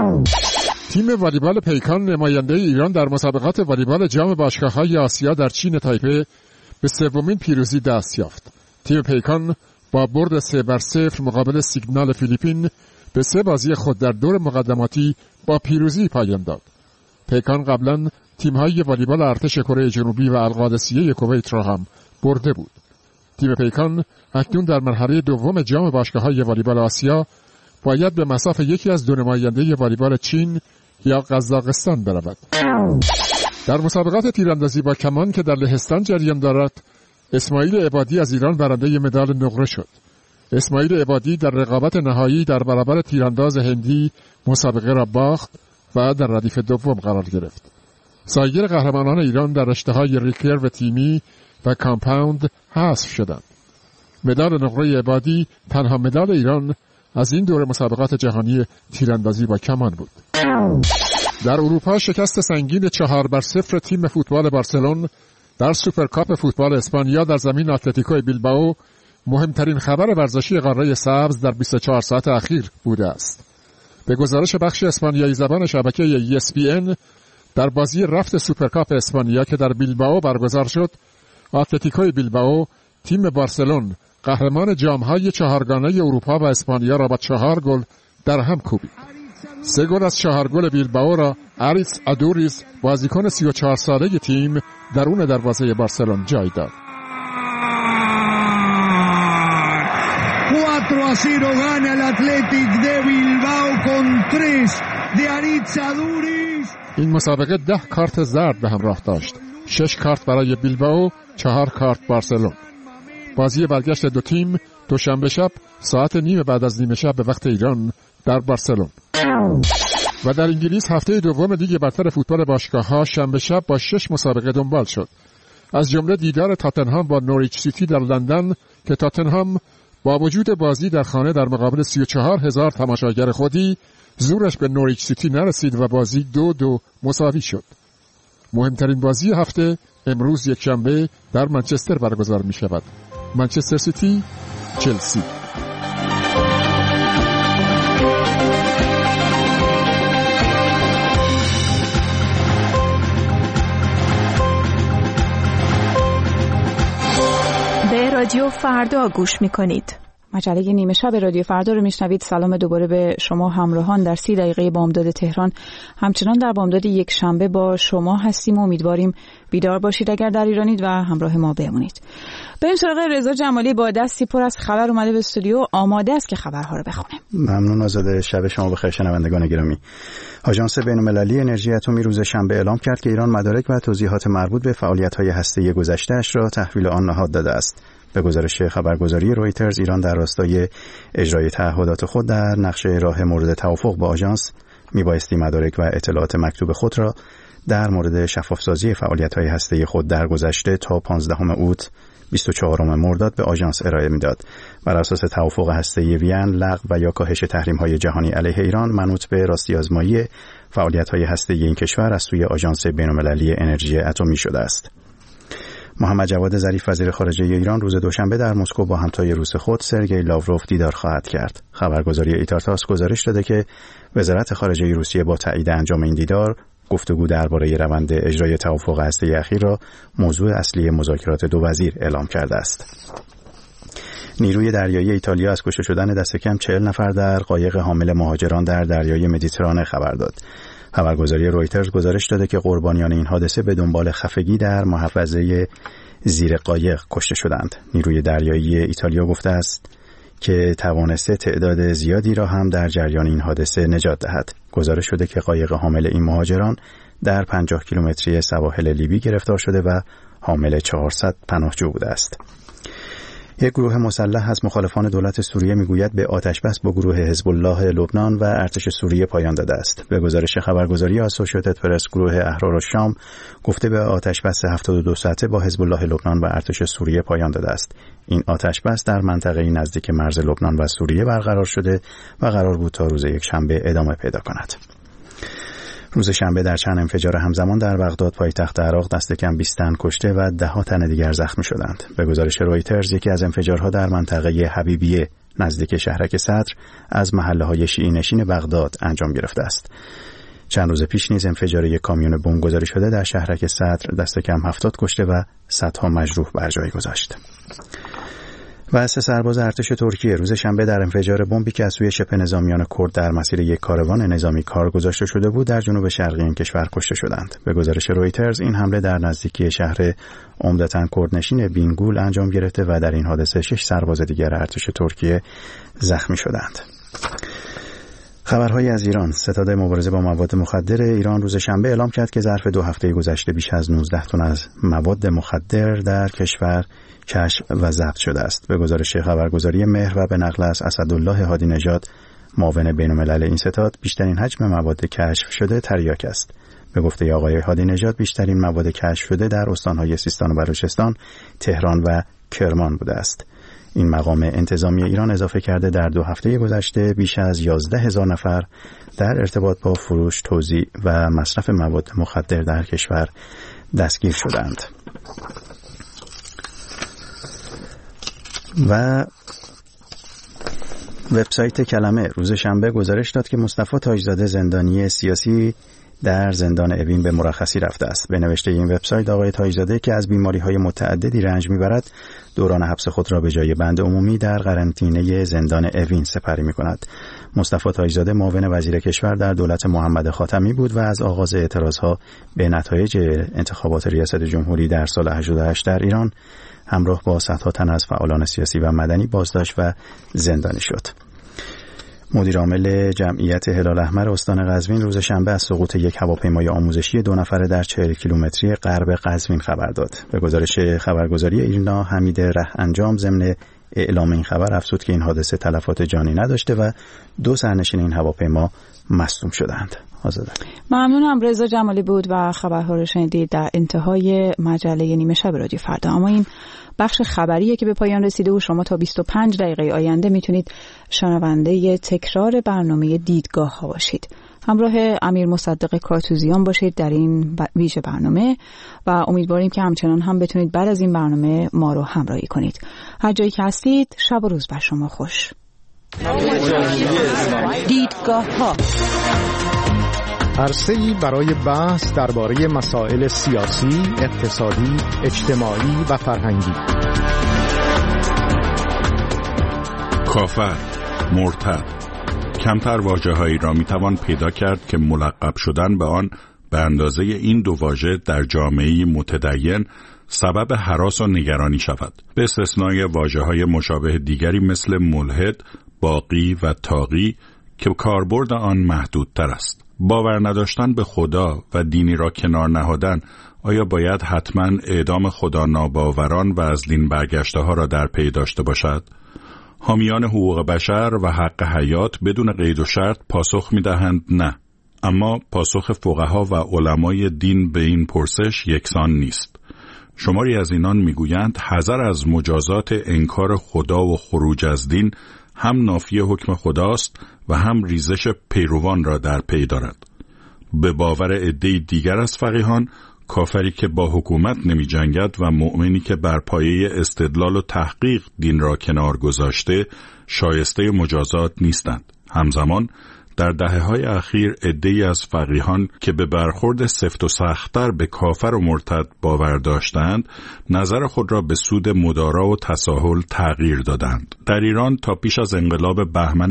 تیم والیبال پیکان نماینده ایران در مسابقات والیبال جام باشگاه‌های آسیا در چین تایپه به 3مین پیروزی دست یافت. تیم پیکان با برد 3-0 مقابل سیگنال فیلیپین به 3 بازی خود در دور مقدماتی با پیروزی پایان داد. پیکان قبلا تیم‌های والیبال ارتش کره جنوبی و القادسیه کویت را هم برده بود. تیم پیکان اکنون در مرحله دوم جام باشگاه‌های والیبال آسیا باید به مصاف یکی از 2 نماینده والیبال چین یا قزاقستان برود. در مسابقات تیراندازی با کمان که در لهستان جریان دارد، اسماعیل عبادی از ایران برنده مدال نقره شد. اسماعیل عبادی در رقابت نهایی در برابر تیرانداز هندی مسابقه را باخت و در ردیف دوم قرار گرفت. سایر قهرمانان ایران در رشته‌های ریکرو تیمی و کامپاوند حذف شدند. مدال نقره عبادی تنها مدال ایران از این دور مسابقات جهانی تیراندازی با کمان بود. در اروپا شکست سنگین 4-0 تیم فوتبال بارسلون در سوپرکاپ فوتبال اسپانیا در زمین اتلتیکو بیلبائو مهمترین خبر ورزشی قاره سبز در 24 ساعت اخیر بوده است. به گزارش بخش اسپانیایی زبان شبکه ESPN در بازی رفت سوپرکاپ اسپانیا که در بیلبائو برگزار شد، اتلتیکو بیلبائو تیم بارسلون قهرمان جام‌های 4گانه اروپا و اسپانیا را با 4 گل در هم کوبید. 3 گل از 4 گل بیلبائو را آریس ادوریز بازیکن 34 ساله تیم درون دروازه بارسلون جای داد. 4-0 gana el Athletic de Bilbao con 3 de Aritz Aduriz. این مسابقه 10 کارت زرد به همراه داشت. 6 کارت برای بیلبائو، 4 کارت بارسلون. بازی برگشت دو تیم دوشنبه شب ساعت نیم بعد از نیمه شب به وقت ایران در بارسلون. و در انگلیس هفته دوم لیگ برتر فوتبال باشگاه‌ها شنبه شب با 6 مسابقه دنبال شد. از جمله دیدار تاتنهام با نوریچ سیتی در لندن که تاتنهام با وجود بازی در خانه در مقابل 34,000 تماشاگر خودی زورش به نوریچ سیتی نرسید و بازی 2-2 مساوی شد. مهمترین بازی هفته امروز یکشنبه در منچستر برگزار می شود. منچستر سیتی چلسی. به رادیو فردا گوش می کنید. مجله نیمه شب رادیو فردا رو میشنوید. سلام دوباره به شما همراهان. در 30 دقیقه بامداد تهران همچنان در بامداد یک شنبه با شما هستیم و امیدواریم بیدار باشید اگر در ایرانید و همراه ما بمونید. بریم سراغ رضا جمالی با دستی پر از خبر اومده به استودیو، آماده است که خبرها رو بخونه. ممنون آزاده. شب شما بخیر شنوندگان گرامی. آژانس بین‌المللی انرژی اتمی روز شنبه اعلام کرد که ایران مدارک و توضیحات مربوط به فعالیت‌های هسته‌ای گذشته‌اش را تحویل آن نهاد داده است. به گزارش خبرگزاری رویترز، ایران در راستای اجرای تعهدات خود در نقشه راه مورد توافق با آژانس میبایستی مدارک و اطلاعات مکتوب خود را در مورد شفافسازی فعالیت‌های هسته‌ای خود در گذشته تا 15 اوت 24 مرداد به آژانس ارائه میداد. بر اساس توافق هسته‌ای وین، لغو و یا کاهش تحریم‌های جهانی علیه ایران منوط به راستی آزمایی فعالیت‌های هسته‌ای این کشور از سوی آژانس بین‌المللی انرژی اتمی شده است. محمد جواد ظریف وزیر خارجه ایران روز دوشنبه در مسکو با همتای روس خود سرگئی لاوروف دیدار خواهد کرد. خبرگزاری ایتارتاس گزارش داده که وزارت خارجه روسیه با تایید انجام این دیدار گفتگو درباره روند اجرای توافق هسته‌ای اخیر را موضوع اصلی مذاکرات دو وزیر اعلام کرده است. نیروی دریایی ایتالیا از کشته شدن دست کم 40 نفر در قایق حامل مهاجران در دریای مدیترانه خبر داد. خبرگزاری رویترز گزارش داده که قربانیان این حادثه به دنبال خفگی در محفظه زیر قایق کشته شدند. نیروی دریایی ایتالیا گفته است که توانسته تعداد زیادی را هم در جریان این حادثه نجات دهد. گزارش شده که قایق حامل این مهاجران در 50 کیلومتری سواحل لیبی گرفتار شده و حامل 400 پناهجو بوده است. یک گروه مسلح از مخالفان دولت سوریه میگوید به آتشبس با گروه حزب الله لبنان و ارتش سوریه پایان داده است. به گزارش خبرگزاری آسوشییتد پرس، گروه احرار الشام گفته به آتشبس 72 ساعته با حزب الله لبنان و ارتش سوریه پایان داده است. این آتشبس در منطقه نزدیک مرز لبنان و سوریه برقرار شده و قرار بود تا روز یکشنبه ادامه پیدا کند. روز شنبه در چند انفجار همزمان در بغداد پایتخت عراق دست کم 20 تن کشته و 10 تن دیگر زخمی شدند. به گزارش رویترز یکی از انفجارها در منطقه حبیبیه نزدیک شهرک صدر از محله‌های شیعی نشین بغداد انجام گرفته است. چند روز پیش نیز انفجار یک کامیون بمب گذاری شده در شهرک صدر دست کم 70 کشته و صدها مجروح بر جای گذاشت. و 3 سرباز ارتش ترکیه روز شنبه در انفجار بمبی که از سوی شبه نظامیان کرد در مسیر یک کاروان نظامی کار گذاشته شده بود در جنوب شرقی این کشور کشته شدند. به گزارش رویترز این حمله در نزدیکی شهر عمدتاً کردنشین بینگول انجام گرفته و در این حادثه 6 سرباز دیگر ارتش ترکیه زخمی شدند. خبرهای از ایران. ستاد مبارزه با مواد مخدر ایران روز شنبه اعلام کرد که ظرف 2 هفته گذشته بیش از 19 تن از مواد مخدر در کشور کشف و ضبط شده است. به گزارش خبرگزاری مهر و به نقل از اسدالله هادی نژاد معاون بین‌الملل این ستاد، بیشترین حجم مواد کشف شده تریاک است. به گفته آقای هادی نژاد بیشترین مواد کشف شده در استان‌های سیستان و بلوچستان، تهران و کرمان بوده است. این مقام انتظامی ایران اضافه کرده در 2 هفته گذشته بیش از 11,000 نفر در ارتباط با فروش، توزیع و مصرف مواد مخدر در کشور دستگیر شدند. و وبسایت کلمه روز شنبه گزارش داد که مصطفی تاجزاده زندانی سیاسی در زندان اوین به مرخصی رفته است. به نوشته این وبسایت آقای تاج‌زاده که از بیماری‌های متعددی رنج می‌برد، دوران حبس خود را به جای بند عمومی در قرنطینه زندان اوین سپری می‌کند. مصطفی تاج‌زاده معاون وزیر کشور در دولت محمد خاتمی بود و از آغاز اعتراضها به نتایج انتخابات ریاست جمهوری در سال 88 در ایران همراه با صدها تن از فعالان سیاسی و مدنی بازداشت و زندانی شد. مدیر عامل جمعیت هلال احمر استان قزوین روز شنبه از سقوط یک هواپیمای آموزشی 2 نفره در 40 کیلومتری غرب قزوین خبر داد. به گزارش خبرگزاری ایرنا حمید ره انجام ضمن اعلام این خبر افزود که این حادثه تلفات جانی نداشته و 2 سرنشین این هواپیما مصدوم شدند. ممنونم. رضا جمالی بود و خبرها رو شنیدید در انتهای مجله نیمه شب رادیو فردا. اما این بخش خبریه که به پایان رسیده و شما تا 25 دقیقه آینده میتونید شنونده تکرار برنامه دیدگاه ها باشید. همراه امیر مصدق کارتوزیان باشید در این ویژه برنامه و امیدواریم که همچنان هم بتونید بعد از این برنامه ما رو همراهی کنید. هر جایی که هستید شب و روز بر شما خوش. دیدگاه ها، عرصه‌ای برای بحث درباره مسائل سیاسی، اقتصادی، اجتماعی و فرهنگی. کافر، مرتد، کمتر واژه‌هایی را میتوان پیدا کرد که ملقب شدن به آن به اندازه این 2 واژه در جامعه متدین سبب هراس و نگرانی شود، به استثنای واژه‌های مشابه دیگری مثل ملحد، باغی و طاغی که کاربرد آن محدودتر است. باور نداشتن به خدا و دینی را کنار نهادن آیا باید حتما اعدام خدا ناباوران و از دین برگشته ها را در پی داشته باشد؟ حامیان حقوق بشر و حق حیات بدون قید و شرط پاسخ می‌دهند نه. اما پاسخ فقها و علمای دین به این پرسش یکسان نیست. شماری از اینان میگویند حذر از مجازات انکار خدا و خروج از دین هم نافی حکم خداست و هم ریزش پیروان را در پی دارد. به باور عده‌ای دیگر از فقیهان، کافری که با حکومت نمی جنگد و مؤمنی که بر پایه استدلال و تحقیق دین را کنار گذاشته شایسته مجازات نیستند. همزمان در دهه‌های اخیر عده‌ای از فقیهان که به برخورد سفت و سخت‌تر به کافر و مرتد باور داشتند، نظر خود را به سود مدارا و تساهل تغییر دادند. در ایران تا پیش از انقلاب بهمن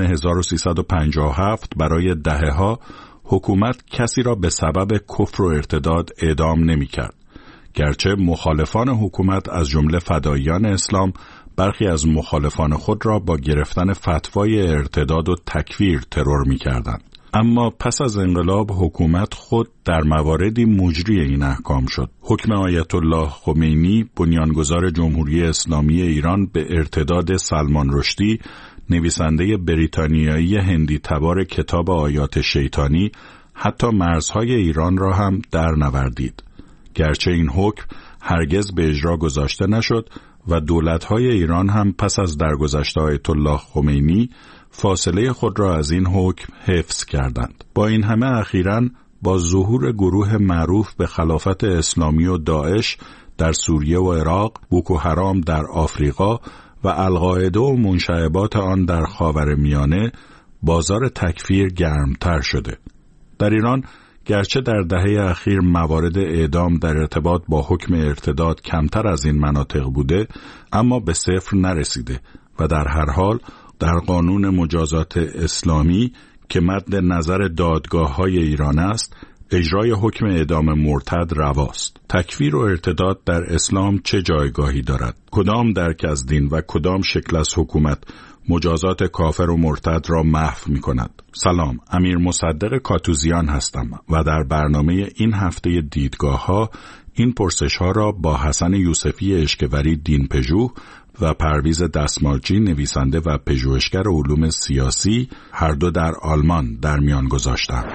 1357 برای دهه‌ها حکومت کسی را به سبب کفر و ارتداد اعدام نمی‌کرد. گرچه مخالفان حکومت از جمله فداییان اسلام برخی از مخالفان خود را با گرفتن فتوای ارتداد و تکفیر ترور می‌کردند. اما پس از انقلاب حکومت خود در مواردی مجری این احکام شد. حکم آیت الله خمینی، بنیانگذار جمهوری اسلامی ایران، به ارتداد سلمان رشدی، نویسنده بریتانیایی هندی تبار کتاب آیات شیطانی، حتی مرزهای ایران را هم در نوردید. گرچه این حکم هرگز به اجرا گذاشته نشد و دولت‌های ایران هم پس از درگذشت آیت الله خمینی فاصله خود را از این حکم حفظ کردند. با این همه اخیراً با ظهور گروه معروف به خلافت اسلامی و داعش در سوریه و عراق، بوکو حرام در آفریقا و القاعده و منشعبات آن در خاورمیانه، بازار تکفیر گرمتر شده. در ایران گرچه در دهه اخیر موارد اعدام در ارتباط با حکم ارتداد کمتر از این مناطق بوده، اما به صفر نرسیده و در هر حال در قانون مجازات اسلامی که مد نظر دادگاه‌های ایران است، اجرای حکم اعدام مرتد رواست. تکفیر و ارتداد در اسلام چه جایگاهی دارد؟ کدام درک از دین و کدام شکل از حکومت مجازات کافر و مرتد را محو می کند؟ سلام، امیر مصدق کارتوزیان هستم و در برنامه این هفته دیدگاه ها این پرسش ها را با حسن یوسفی اشکوری دین پژوه و پرویز دستمالچی نویسنده و پژوهشگر علوم سیاسی هر دو در آلمان در میان گذاشتم.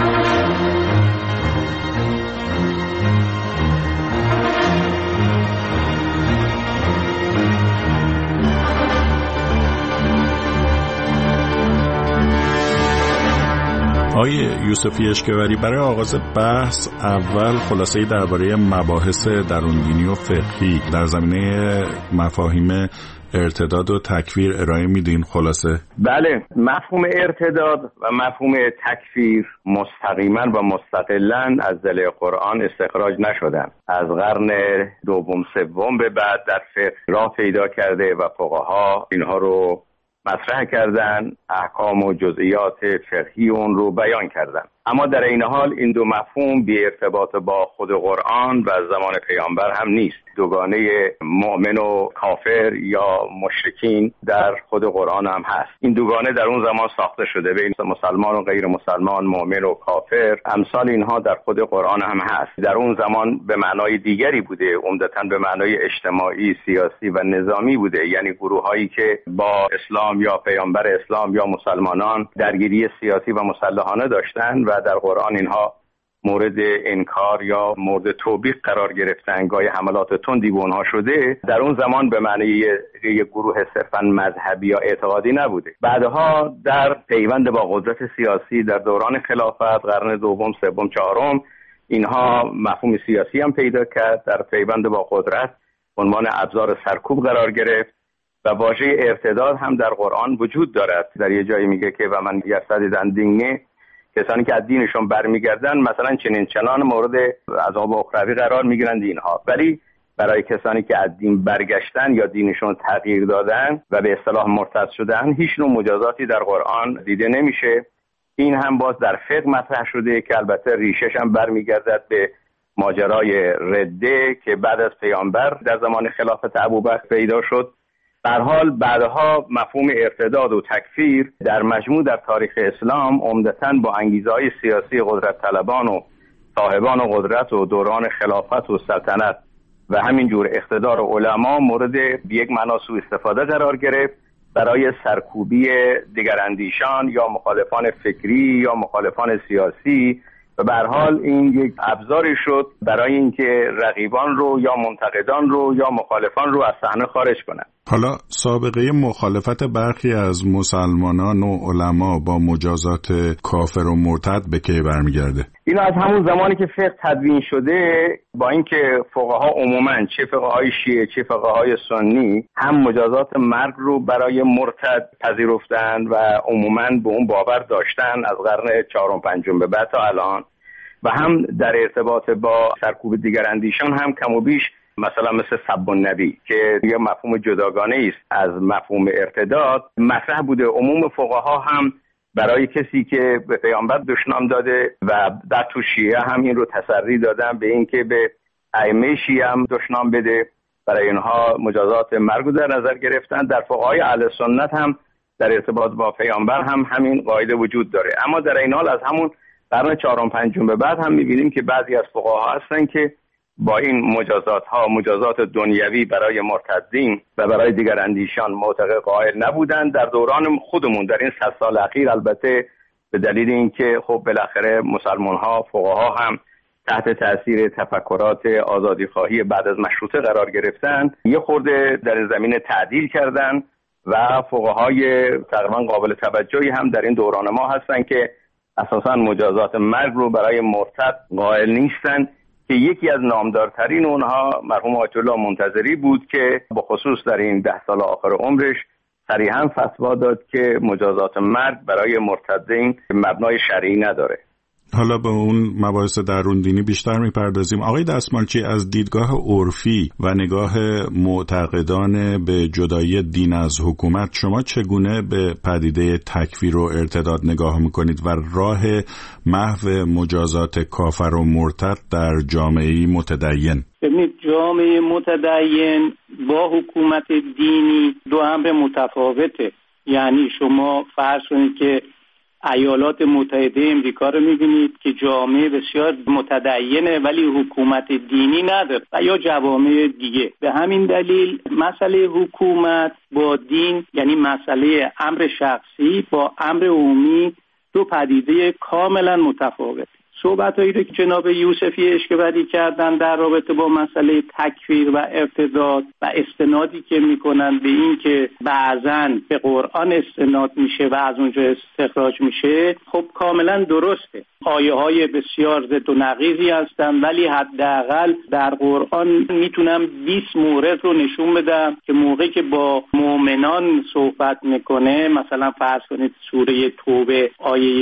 آقای یوسفی اشکوری، برای آغاز بحث اول خلاصه‌ای درباره مباحث درون دینی و فقهی در زمینه مفاهیم ارتداد و تکفیر ارائه میدین خلاصه؟ بله، مفهوم ارتداد و مفهوم تکفیر مستقیما و مستقلاً از ضلع قرآن استخراج نشدن. از قرن دوم سوم به بعد در فقه راه پیدا کرده و فقها اینها رو مطرح کردن، احکام و جزئیات فقهی اون رو بیان کردن. اما در این حال این دو مفهوم بی ارتباط با خود قرآن و زمان پیامبر هم نیست. دوگانه مؤمن و کافر یا مشرکین در خود قرآن هم هست. این دوگانه در اون زمان ساخته شده بین مسلمان و غیر مسلمان، مؤمن و کافر. امثال اینها در خود قرآن هم هست. در اون زمان به معنای دیگری بوده، عمدتاً به معنای اجتماعی، سیاسی و نظامی بوده، یعنی گروهایی که با اسلام یا پیامبر اسلام یا مسلمانان درگیری سیاسی و مسلحانه داشتن و در قرآن اینها مورد انکار یا مورد توبیخ قرار گرفتن، گاهی حملات تندی به اونها شده. در اون زمان به معنی یک گروه صرفاً مذهبی یا اعتقادی نبوده. بعدها در پیوند با قدرت سیاسی در دوران خلافت قرن دوم، سوم، چهارم اینها مفهوم سیاسی هم پیدا کرد، در پیوند با قدرت عنوان ابزار سرکوب قرار گرفت و واژه ارتداد هم در قرآن وجود دارد. در یه جایی میگه که و من یرتدن دینه، کسانی که از دینشون برمیگردن مثلا چنان مورد عذاب اخروی قرار میگیرند اینها. ولی برای کسانی که از دین برگشتن یا دینشون تغییر دادن و به اصطلاح مرتد شدن هیچ نوع مجازاتی در قرآن دیده نمیشه. این هم باز در فقه مطرح شده که البته ریشش هم برمیگردد به ماجرای رده که بعد از پیامبر در زمان خلافت ابوبکر پیدا شد. در حال بعدها مفهوم ارتداد و تکفیر در مجموع در تاریخ اسلام عمدتاً با انگیزه‌های سیاسی قدرت طلبان و صاحبان قدرت و دوران خلافت و سلطنت و همینجور اقتدار علما مورد یک معنا سوء استفاده قرار گرفت برای سرکوبی دگراندیشان یا مخالفان فکری یا مخالفان سیاسی و به هر حال این یک ابزاری شد برای اینکه رقیبان رو یا منتقدان رو یا مخالفان رو از صحنه خارج کنند. حالا سابقه مخالفت برخی از مسلمانان و علما با مجازات کافر و مرتد به کی برمیگرده؟ این از همون زمانی که فقه تدوین شده، با اینکه فقها عموماً چه فقهای شیعه چه فقهای سنی هم مجازات مرگ رو برای مرتد پذیرفتن و عموماً به اون باور داشتن از قرن چهارم پنجم به بعد تا الان، و هم در ارتباط با سرکوب دیگراندیشان هم کم و بیش مثلا مثل سب النبی که یه مفهوم جداگانه است از مفهوم ارتداد مطرح بوده. عموم فقها هم برای کسی که به پیامبر دشنام داده و در تو شیعه هم این رو تسری دادن به اینکه به ائمه شیعه هم دشنام بده، برای اینها مجازات مرگ رو در نظر گرفتن. در فقهای اهل سنت هم در ارتباط با پیامبر هم همین قاعده وجود داره. اما در این حال از همون قرن چهارم پنجم به بعد هم می‌بینیم که بعضی از فقها هستن که با این مجازات دنیوی برای مرتدین و برای دیگر اندیشان معتقد قائل نبودن. در دوران خودمون در این 100 سال اخیر البته به دلیل اینکه خب بالاخره مسلمان‌ها فقها هم تحت تاثیر تفکرات آزادیخواهی بعد از مشروطه قرار گرفتن، یه خورده در این زمینه تعدیل کردن و فقهای تقریبا قابل توجهی هم در این دوران ما هستن که اساساً مجازات مرگ رو برای مرتد قائل نیستن، که یکی از نامدارترین اونها مرحوم آیت الله منتظری بود که به خصوص در این 10 سال آخر عمرش صریحاً فتوا داد که مجازات مرگ برای مرتدین مبنای شرعی نداره. حالا به اون مباحث درون دینی بیشتر میپردازیم. آقای دستمالچی، از دیدگاه عرفی و نگاه معتقدان به جدایی دین از حکومت شما چگونه به پدیده تکفیر و ارتداد نگاه میکنید و راه محو مجازات کافر و مرتد در جامعه متدین؟ ببینید، جامعه متدین با حکومت دینی دو امر متفاوته. یعنی شما فرض کنید که ایالات متحده امریکا رو می‌بینید که جامعه بسیار متدینه ولی حکومت دینی نداره، و یا جوامع دیگه. به همین دلیل مسئله حکومت با دین، یعنی مسئله امر شخصی با امر عمومی، دو پدیده کاملا متفاوت. صحبتایی رو که جناب یوسفی اشکبری کردن در رابطه با مسئله تکفیر و ارتداد و استنادی که میکنن به این که بعضاً به قرآن استناد میشه و از اونجا استخراج میشه، خب کاملا درسته. آیه‌های بسیار ضد و نقیضی هستن، ولی حداقل در قرآن میتونم 20 مورد رو نشون بدم که موقعی که با مؤمنان صحبت میکنه، مثلا فرض کنید سوره توبه آیه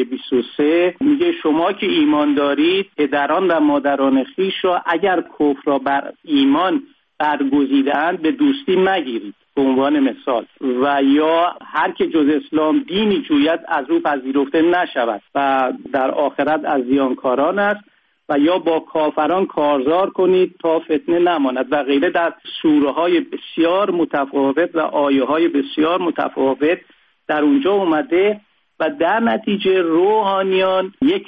23 میگه شما که ایمان دارید پدران و مادران خویش را اگر کفر را بر ایمان برگزیده‌اند به دوستی مگیرید به عنوان مثال، و یا هر که جز اسلام دینی جوید از او پذیرفته نشود و در آخرت از زیانکاران است، و یا با کافران کارزار کنید تا فتنه نماند و غیره. در سوره های بسیار متفاوت و آیه های بسیار متفاوت در اونجا اومده و در نتیجه روحانیان یک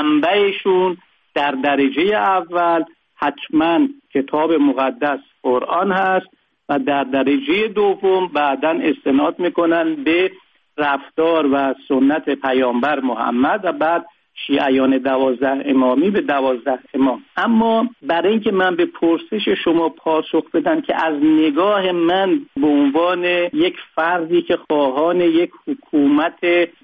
منبعشون در درجه اول حتما کتاب مقدس قرآن هست و در درجه دوم بعداً استناد میکنن به رفتار و سنت پیامبر محمد و بعد شیعیان 12 امامی به 12 امام. اما برای اینکه من به پرسش شما پاسخ بدم که از نگاه من به عنوان یک فردی که خواهان یک حکومت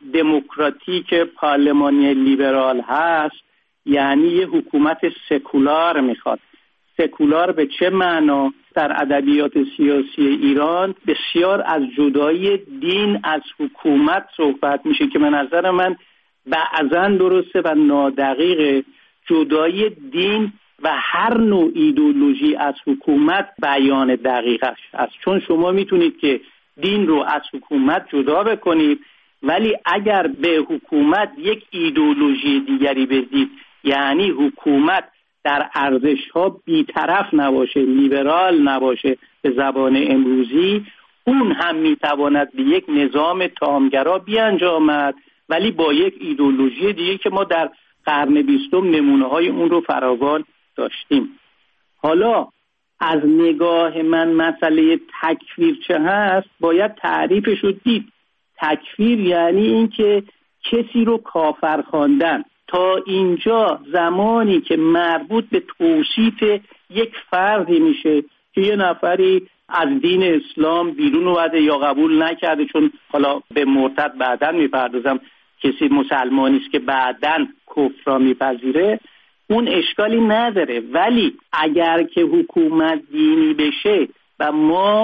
دموکراتیک پارلمانی لیبرال هست، یعنی یک حکومت سکولار میخواد. سکولار به چه معنا؟ در ادبیات سیاسی ایران بسیار از جدایی دین از حکومت صحبت میشه که به نظر من بعضاً درسته و نادقیق. جدایی دین و هر نوع ایدئولوژی از حکومت بیان دقیقش است، چون شما میتونید که دین رو از حکومت جدا بکنید، ولی اگر به حکومت یک ایدئولوژی دیگری بدید، یعنی حکومت در ارزش‌ها بی‌طرف نباشه، لیبرال نباشه به زبان امروزی، اون هم میتواند به یک نظام تامگرا بیانجامد، ولی با یک ایدئولوژی دیگه که ما در قرن 20 نمونه‌های اون رو فراوان داشتیم. حالا از نگاه من مسئله تکفیر چه هست؟ باید تعریفش رو دید. تکفیر یعنی این که کسی رو کافر خواندن. تا اینجا زمانی که مربوط به توصیف یک فردی میشه که یه نفری از دین اسلام بیرون اومده یا قبول نکرده، چون حالا به مرتد بعداً میپردازم، کسی مسلمانی است که بعداً کفر را میپذیره، اون اشکالی نداره. ولی اگر که حکومت دینی بشه و ما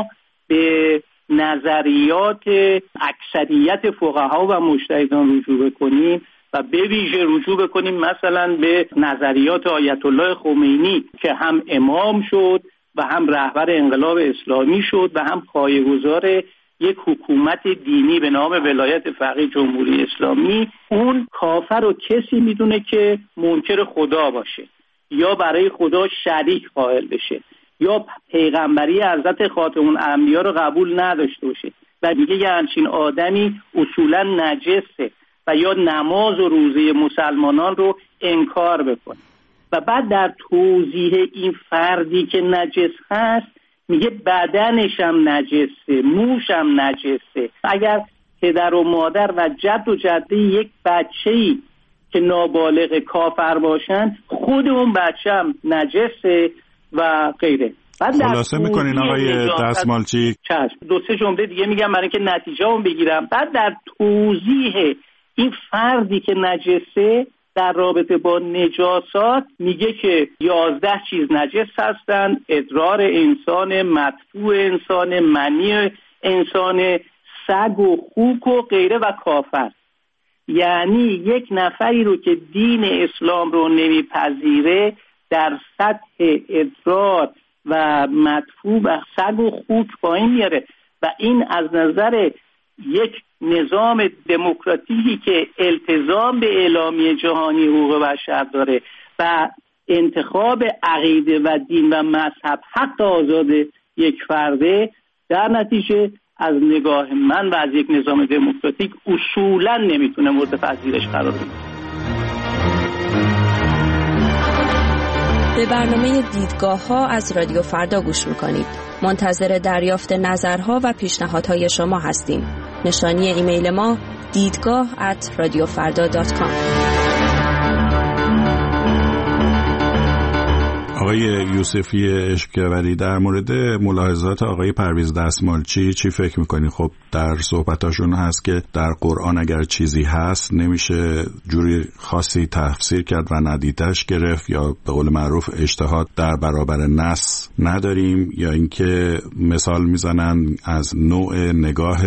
به نظریات اکثریت فقها و مجتهدان رجوع بکنیم و به ویژه رجوع بکنیم مثلا به نظریات آیت الله خمینی که هم امام شد و هم رهبر انقلاب اسلامی شد و هم پایه‌گذار یک حکومت دینی به نام ولایت فقیه جمهوری اسلامی، اون کافر رو کسی میدونه که منکر خدا باشه یا برای خدا شریک قائل بشه یا پیغمبری حضرت خاتم الانبیا رو قبول نداشته باشه و میگه یه همچین آدمی اصولا نجسه و یا نماز و روزه مسلمانان رو انکار بکنه. و بعد در توضیح این فردی که نجس هست میگه بدنش هم نجسه، موش هم نجسه. اگر پدر و مادر و جد و جده یک بچه‌ای که نابالغ کافر باشن، خود اون بچه هم نجسه و غیره. خلاصه میکنین آقای دستمالچی؟ دو سه جمله دیگه میگم برای اینکه نتیجه هم بگیرم. بعد در توضیح این فردی که نجسه در رابطه با نجاسات میگه که 11 چیز نجس هستند: ادرار انسان، مدفوع انسان، منی انسان، سگ و خوک و غیره و کافر. یعنی یک نفری رو که دین اسلام رو نمیپذیره در سطح ادرار و مدفوع و سگ و خوک پایین میاره و این از نظر یک نظام دموکراتیکی که التزام به اعلامیه جهانی حقوق بشر داره و انتخاب عقیده و دین و مذهب حق آزاد یک فرده، در نتیجه از نگاه من و از یک نظام دموکراتیک اصولا نمیتونه مورد پذیرش قرار بگیره. به برنامه دیدگاه‌ها از رادیو فردا گوش میکنید. منتظر دریافت نظرها و پیشنهادهای شما هستیم. نشانی ایمیل ما دیدگاه@radiofarda.com. آقای یوسفی اشکوری، در مورد ملاحظات آقای پرویز دستمالچی چی فکر میکنی؟ خب در صحبتاشون هست که در قرآن اگر چیزی هست نمیشه جوری خاصی تفسیر کرد و ندیدش گرفت، یا به قول معروف اجتهاد در برابر نص نداریم، یا اینکه مثال میزنن از نوع نگاه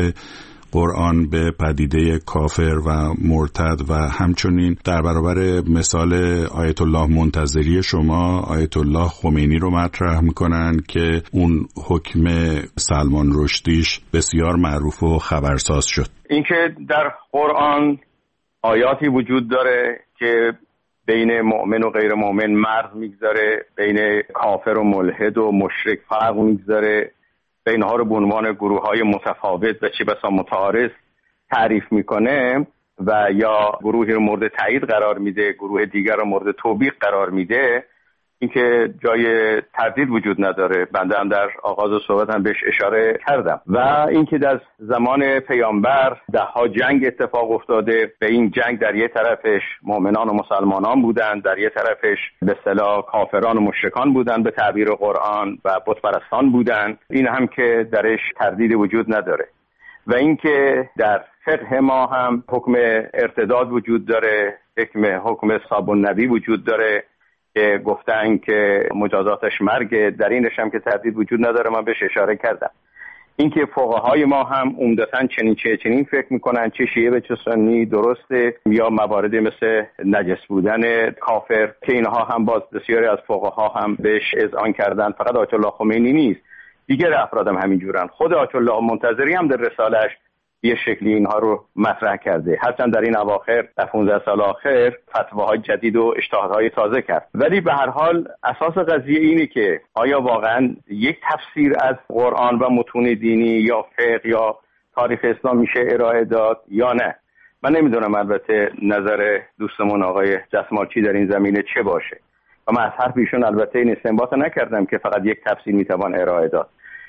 قرآن به پدیده کافر و مرتد و همچنین در برابر مثال آیت الله منتظری شما آیت الله خمینی رو مطرح میکنن که اون حکم سلمان رشدیش بسیار معروف و خبرساز شد. اینکه در قرآن آیاتی وجود داره که بین مؤمن و غیر مؤمن مرز میگذاره، بین کافر و ملحد و مشرک فرق میگذاره، اینها رو به عنوان گروه‌های متفاوت و چه بسا متعارض تعریف میکنه و یا گروهی رو مورد تایید قرار میده، گروه دیگر رو مورد توبیخ قرار میده، اینکه جای تردید وجود نداره. بنده هم در آغاز صحبت هم بهش اشاره کردم. و اینکه در زمان پیامبر ده‌ها جنگ اتفاق افتاده، به این جنگ در یه طرفش مؤمنان و مسلمانان بودن، در یه طرفش به اصطلاح کافران و مشرکان بودن به تعبیر قرآن و بت پرستان بودن، این هم که درش تردید وجود نداره. و اینکه در فقه ما هم حکم ارتداد وجود داره، حکم صاب النبی وجود داره که گفتن که مجازاتش مرگه، در اینش هم که تردید وجود نداره، من بهش اشاره کردم. اینکه فقهای ما هم عمدتاً چنین فکر میکنن، چه شیعه و چه سنی درسته، یا موارد مثل نجس بودن کافر که اینها هم باز بسیاری از فقها هم بهش اذعان کردن. فقط آیت الله خمینی نیست، دیگر افراد هم همینجورن. خود آیت الله منتظری هم در رساله‌اش یه شکلی اینها رو مطرح کرده، هرچند در این اواخر در 15 سال آخر فتواهای جدید و اجتهادهای تازه کرد. ولی به هر حال اساس قضیه اینه که آیا واقعا یک تفسیر از قرآن و متون دینی یا فقه یا تاریخ اسلام میشه ارائه داد یا نه؟ من نمیدونم البته نظر دوستمون آقای دستمالچی در این زمینه چه باشه و من از حرف ایشون البته این استنباط نکردم که فقط یک تفسیر میتوان ارائه داد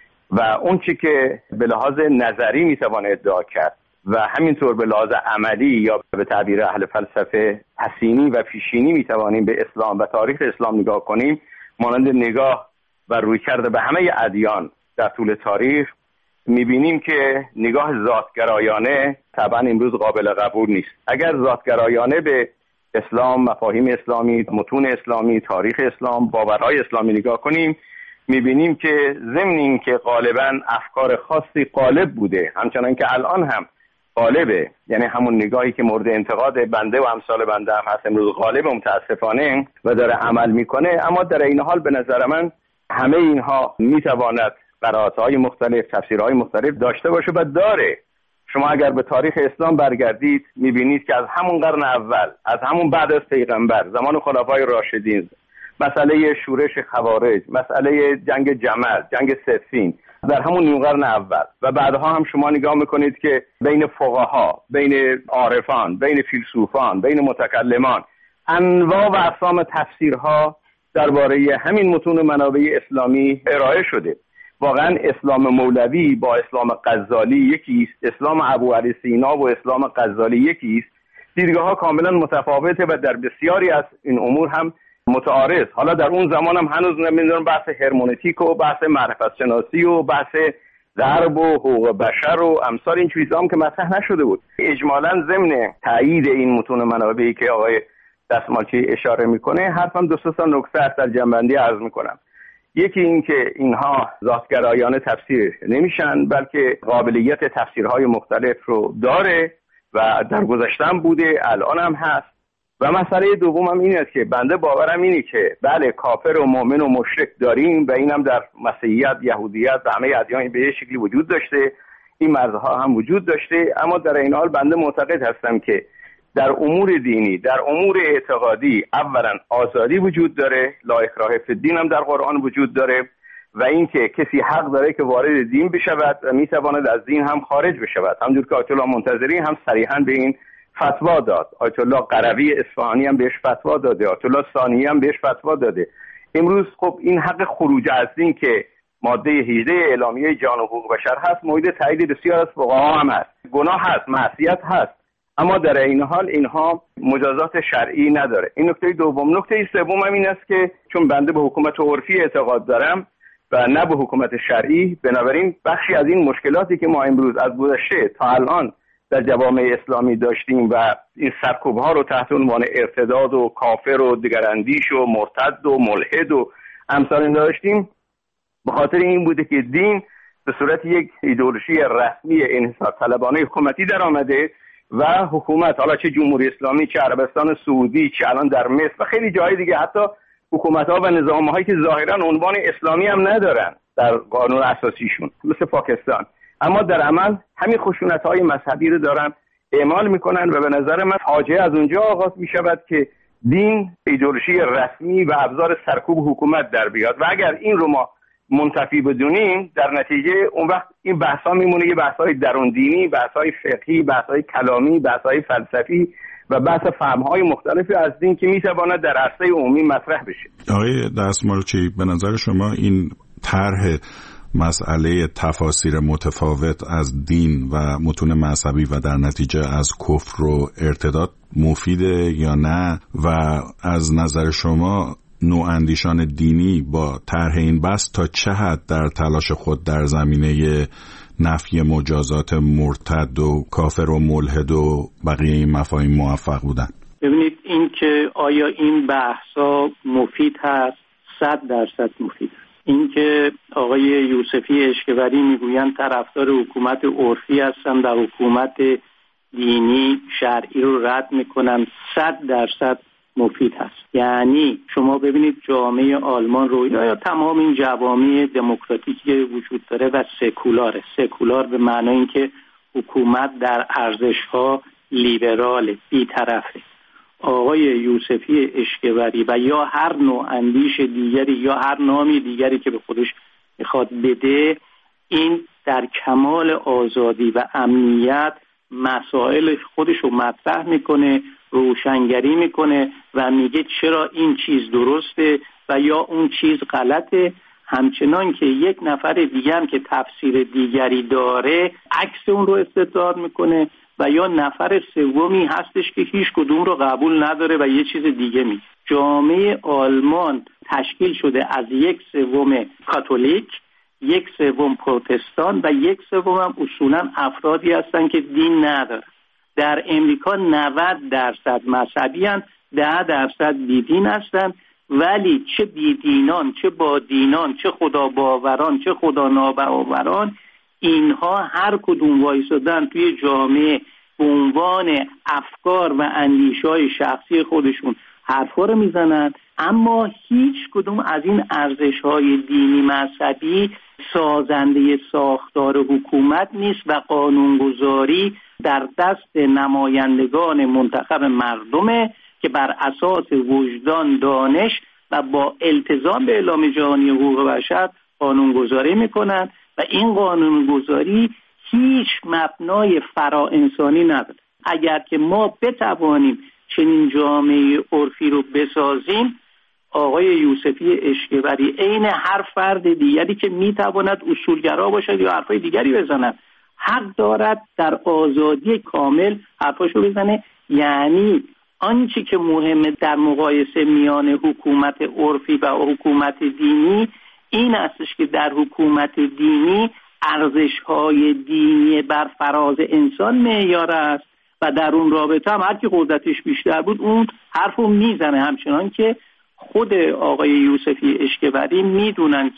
و اون چی که به لحاظ نظری میتوان ادعا کرد و همینطور به لحاظ عملی یا به تعبیر اهل فلسفه حسینی و پیشینی میتوانیم به اسلام و تاریخ اسلام نگاه کنیم، مانند نگاه و رویکرد به همه ادیان در طول تاریخ، میبینیم که نگاه ذاتگرایانه طبعا امروز قابل قبول نیست. اگر ذاتگرایانه به اسلام، مفاهیم اسلامی، متون اسلامی، تاریخ اسلام، باورهای اسلامی نگاه کنیم، میبینیم که ضمن این که غالبا افکار خاصی غالب بوده، همچنان که الان هم غالبه، یعنی همون نگاهی که مورد انتقاد بنده و امثال بنده هم هست امروز غالب متاسفانه و داره عمل میکنه، اما در این حال به نظر من همه اینها میتواند قرائت‌های مختلف، تفسیرهای مختلف داشته باشه و داره. شما اگر به تاریخ اسلام برگردید میبینید که از همون قرن اول، از همون بعد از پیغمبر، زمان خلفای راشدین، مسئله شورش خوارج، مسئله جنگ جمل، جنگ صفین در همون نیمه قرن اول و بعدها هم شما نگاه میکنید که بین فقها، بین عارفان، بین فیلسوفان، بین متکلمان انواع و اقسام تفسیرها درباره همین متون منابع اسلامی ارائه شده. واقعا اسلام مولوی با اسلام غزالی یکیست، اسلام ابو علی سینا و اسلام غزالی یکیست، دیدگاه‌ها کاملا متفاوته و در بسیاری از این امور هم متعارض. حالا در اون زمان هم هنوز نمیدونم بحث هرمونتیک و بحث معرفت شناسی و بحث غرب و حقوق بشر و امثال این چیزا هم که مطرح نشده بود. اجمالاً ضمن تایید این متون منابعی که آقای دستمالچی اشاره میکنه، حرفم دو سه تا نکته است در جنبندی عرض میکنم. یکی این که اینها ذاتگرایانه تفسیر نمیشن، بلکه قابلیت تفسیرهای مختلف رو داره و در گذشته هم بوده، الان هم هست. و مسئله دومم این است که بنده باورم اینه که بله کافر و مؤمن و مشرک داریم و اینم در مسیحیت، یهودیت و همه ادیان به یه شکلی وجود داشته، این مرزها هم وجود داشته، اما در این حال بنده معتقد هستم که در امور دینی، در امور اعتقادی اولا آزادی وجود داره، لا اکراه فی الدین هم در قرآن وجود داره و اینکه کسی حق داره که وارد دین بشود و میتواند از دین هم خارج بشود، همونجور که آیت الله منتظری هم صریحا به این فتوا داد، آیت الله قروی اصفهانی هم بهش فتوا داده، آیت الله ثانی هم بهش فتوا داده. امروز خب این حق خروج از دین که ماده 18 اعلامیه جان و حقوق بشر هست، مورد تایید بسیار از فقها هم هست. گناه هست، معصیت هست، اما در این حال اینها مجازات شرعی نداره. این نکته دوم. نکته سوم هم این است که چون بنده به حکومت عرفی اعتقاد دارم و نه به حکومت شرعی، بنابراین بخشی از این مشکلاتی که ما امروز از گذشته تا الان در جوامع اسلامی داشتیم و این سرکوب‌ها رو تحت عنوان ارتداد و کافر و دگراندیش و مرتد و ملحد و امثال این داشتیم، به خاطر این بوده که دین به صورت یک ایدئولوژی رسمی انحصار طلبانه حکومتی در آمده و حکومت، حالا چه جمهوری اسلامی، چه عربستان سعودی، چه الان در مصر و خیلی جای دیگه، حتی حکومت‌ها و نظام‌هایی که ظاهراً عنوان اسلامی هم ندارن در قانون اساسیشون، مثل پاکستان، اما در عمل همین خشونت‌های مذهبی رو دارن اعمال میکنن و به نظر من فاجعه از اونجا آغاز میشود که دین ایدئولوژی رسمی و ابزار سرکوب حکومت در بیاد و اگر این رو ما منتفی بدونیم، در نتیجه اون وقت این بحث‌ها میمونه یه بحث‌های درون دینی، بحث‌های فقهی، بحث‌های کلامی، بحث‌های فلسفی و بحث فهم‌های مختلفی از دین که میتواند در عرصه عمومی مطرح بشه. آقای دستمالچی، به نظر شما این طرح مسئله تفاسیر متفاوت از دین و متون مذهبی و در نتیجه از کفر و ارتداد مفیده یا نه؟ و از نظر شما نواندیشان دینی با طرح این بحث تا چه حد در تلاش خود در زمینه نفی مجازات مرتد و کافر و ملحد و بقیه این مفاهیم موفق بودن؟ ببینید، این که آیا این بحثا مفید هست 100% مفید هست. این که آقای یوسفی اشکبری میگویند طرفدار حکومت عرفی هستن در حکومت دینی شرعی رو رد میکنن 100% مفید هست. یعنی شما ببینید جامعه آلمان رو یا تمام این جوامع دموکراتیکی که وجود داره و سکولار به معنای اینکه حکومت در ارزش‌ها لیبرال بی‌طرفه. آقای یوسفی اشکبری و یا هر نوع اندیش دیگری یا هر نامی دیگری که به خودش میخواد بده، این در کمال آزادی و امنیت مسائل خودش رو مطرح میکنه، روشنگری میکنه و میگه چرا این چیز درسته و یا اون چیز غلطه، همچنان که یک نفر دیگه هم که تفسیر دیگری داره عکس اون رو استدلال میکنه و یا نفر سومی هستش که هیچ کدوم رو قبول نداره و یه چیز دیگه میگه. جامعه آلمان تشکیل شده از 1/3 کاتولیک، 1/3 پروتستان و 1/3 هم اصولا افرادی هستن که دین ندارن. در امریکا 90% مذهبی هستن، 10% بیدین هستن، ولی چه بیدینان، چه بادینان، چه خدا باوران، چه خدا ناباوران، اینها هر کدوم وایسادن توی جامعه به عنوان افکار و اندیشه‌های شخصی خودشون حرفا رو میزنن، اما هیچ کدوم از این ارزش‌های دینی مذهبی سازنده ساختار حکومت نیست و قانونگذاری در دست نمایندگان منتخب مردمه که بر اساس وجدان، دانش و با التزام به اعلام جهانی حقوق بشر قانونگذاری میکنن و این قانونگذاری هیچ مبنای فرا انسانی نداره. اگر که ما بتوانیم چنین جامعه عرفی رو بسازیم، آقای یوسفی اشکبری عین هر فرد دیگری که میتواند اصولگرا باشد یا حرفای دیگری بزند، حق دارد در آزادی کامل حرفاشو بزنه. یعنی آنچه که مهمه در مقایسه میان حکومت عرفی و حکومت دینی این استش که در حکومت دینی ارزش‌های دینی بر فراز انسان معیار است و در اون رابطه هم هر کی قدرتش بیشتر بود اون حرفو میزنه، همچنان که خود آقای یوسفی اشکبری میدونن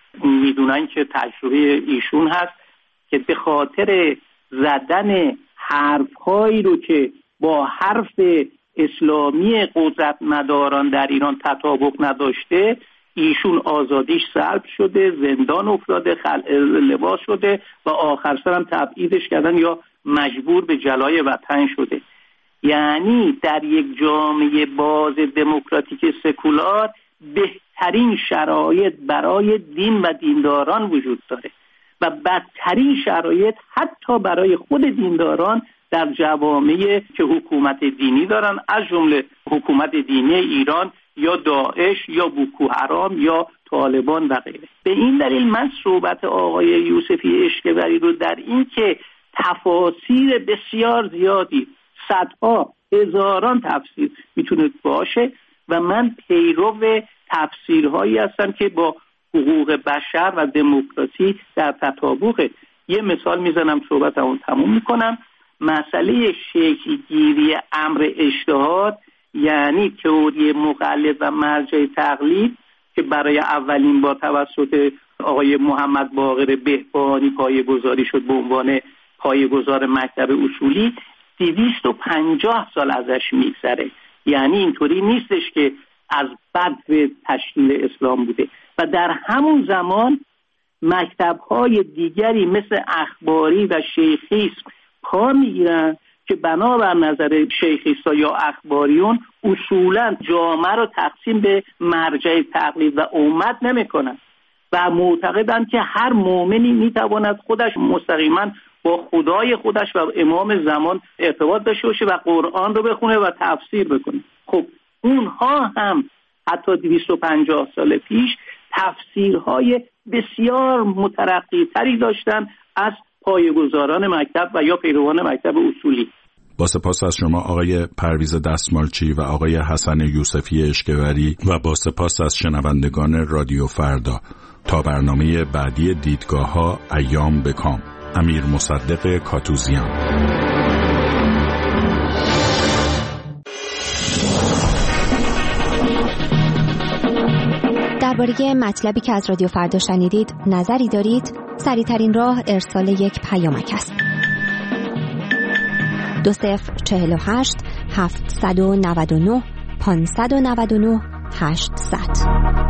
که تجربه ایشون هست که به خاطر زدن حرف‌هایی رو که با حرف اسلامی قدرت مداران در ایران تطابق نداشته، ایشون آزادیش سلب شده، زندان افتاده، خلع لباس شده و آخر سر هم تبعیدش کردن یا مجبور به جلای وطن شده. یعنی در یک جامعه باز دموکراتیک سکولار بهترین شرایط برای دین و دینداران وجود داره و بدترین شرایط حتی برای خود دینداران در جوامعی که حکومت دینی دارن، از جمله حکومت دینی ایران یا داعش یا بوکو حرام یا طالبان و غیره. به این دلیل من صحبت آقای یوسفی اشکبری رو در این که تفاسیر بسیار زیادی صدها هزاران تفسیر میتونه باشه و من پیرو تفسیرهایی هستم که با حقوق بشر و دموکراسی در تطابقه. یه مثال میزنم صحبتمو تموم میکنم. مسئله شکلگیری امر اجتهاد، یعنی تئوری مقلد و مرجع تقلید که برای اولین بار توسط آقای محمد باقر بهبهانی پایه‌گذاری شد به عنوان پایه‌گذار مکتب اصولی، 250 سال ازش میگذره. یعنی اینطوری نیستش که از بدو تشکیل اسلام بوده و در همون زمان مکتب‌های دیگری مثل اخباری و شیخیسم پا میگیرن که بنابر نظر شیخیستا یا اخباریون اصولا جامعه رو تقسیم به مرجع تقلید و امت نمی‌کنن و معتقدن که هر مؤمنی میتواند خودش مستقیما با خدای خودش و امام زمان ارتباط داشته باشه و قرآن رو بخونه و تفسیر بکنه. خب اونها هم حتی 250 سال پیش تفسیرهای بسیار مترقی تری داشتن از پایه‌گذاران مکتب و یا پیروان مکتب اصولی. با سپاس از شما آقای پرویز دستمالچی و آقای حسن یوسفی اشکوری و با سپاس از شنوندگان رادیو فردا. تا برنامه بعدی دیدگاه‌ها، ایام بکام. امیر مصدق کاتوزیان. درباره مطلبی که از رادیو فردا شنیدید نظری دارید؟ سریع‌ترین راه ارسال یک پیامک است. 2048 799 599 800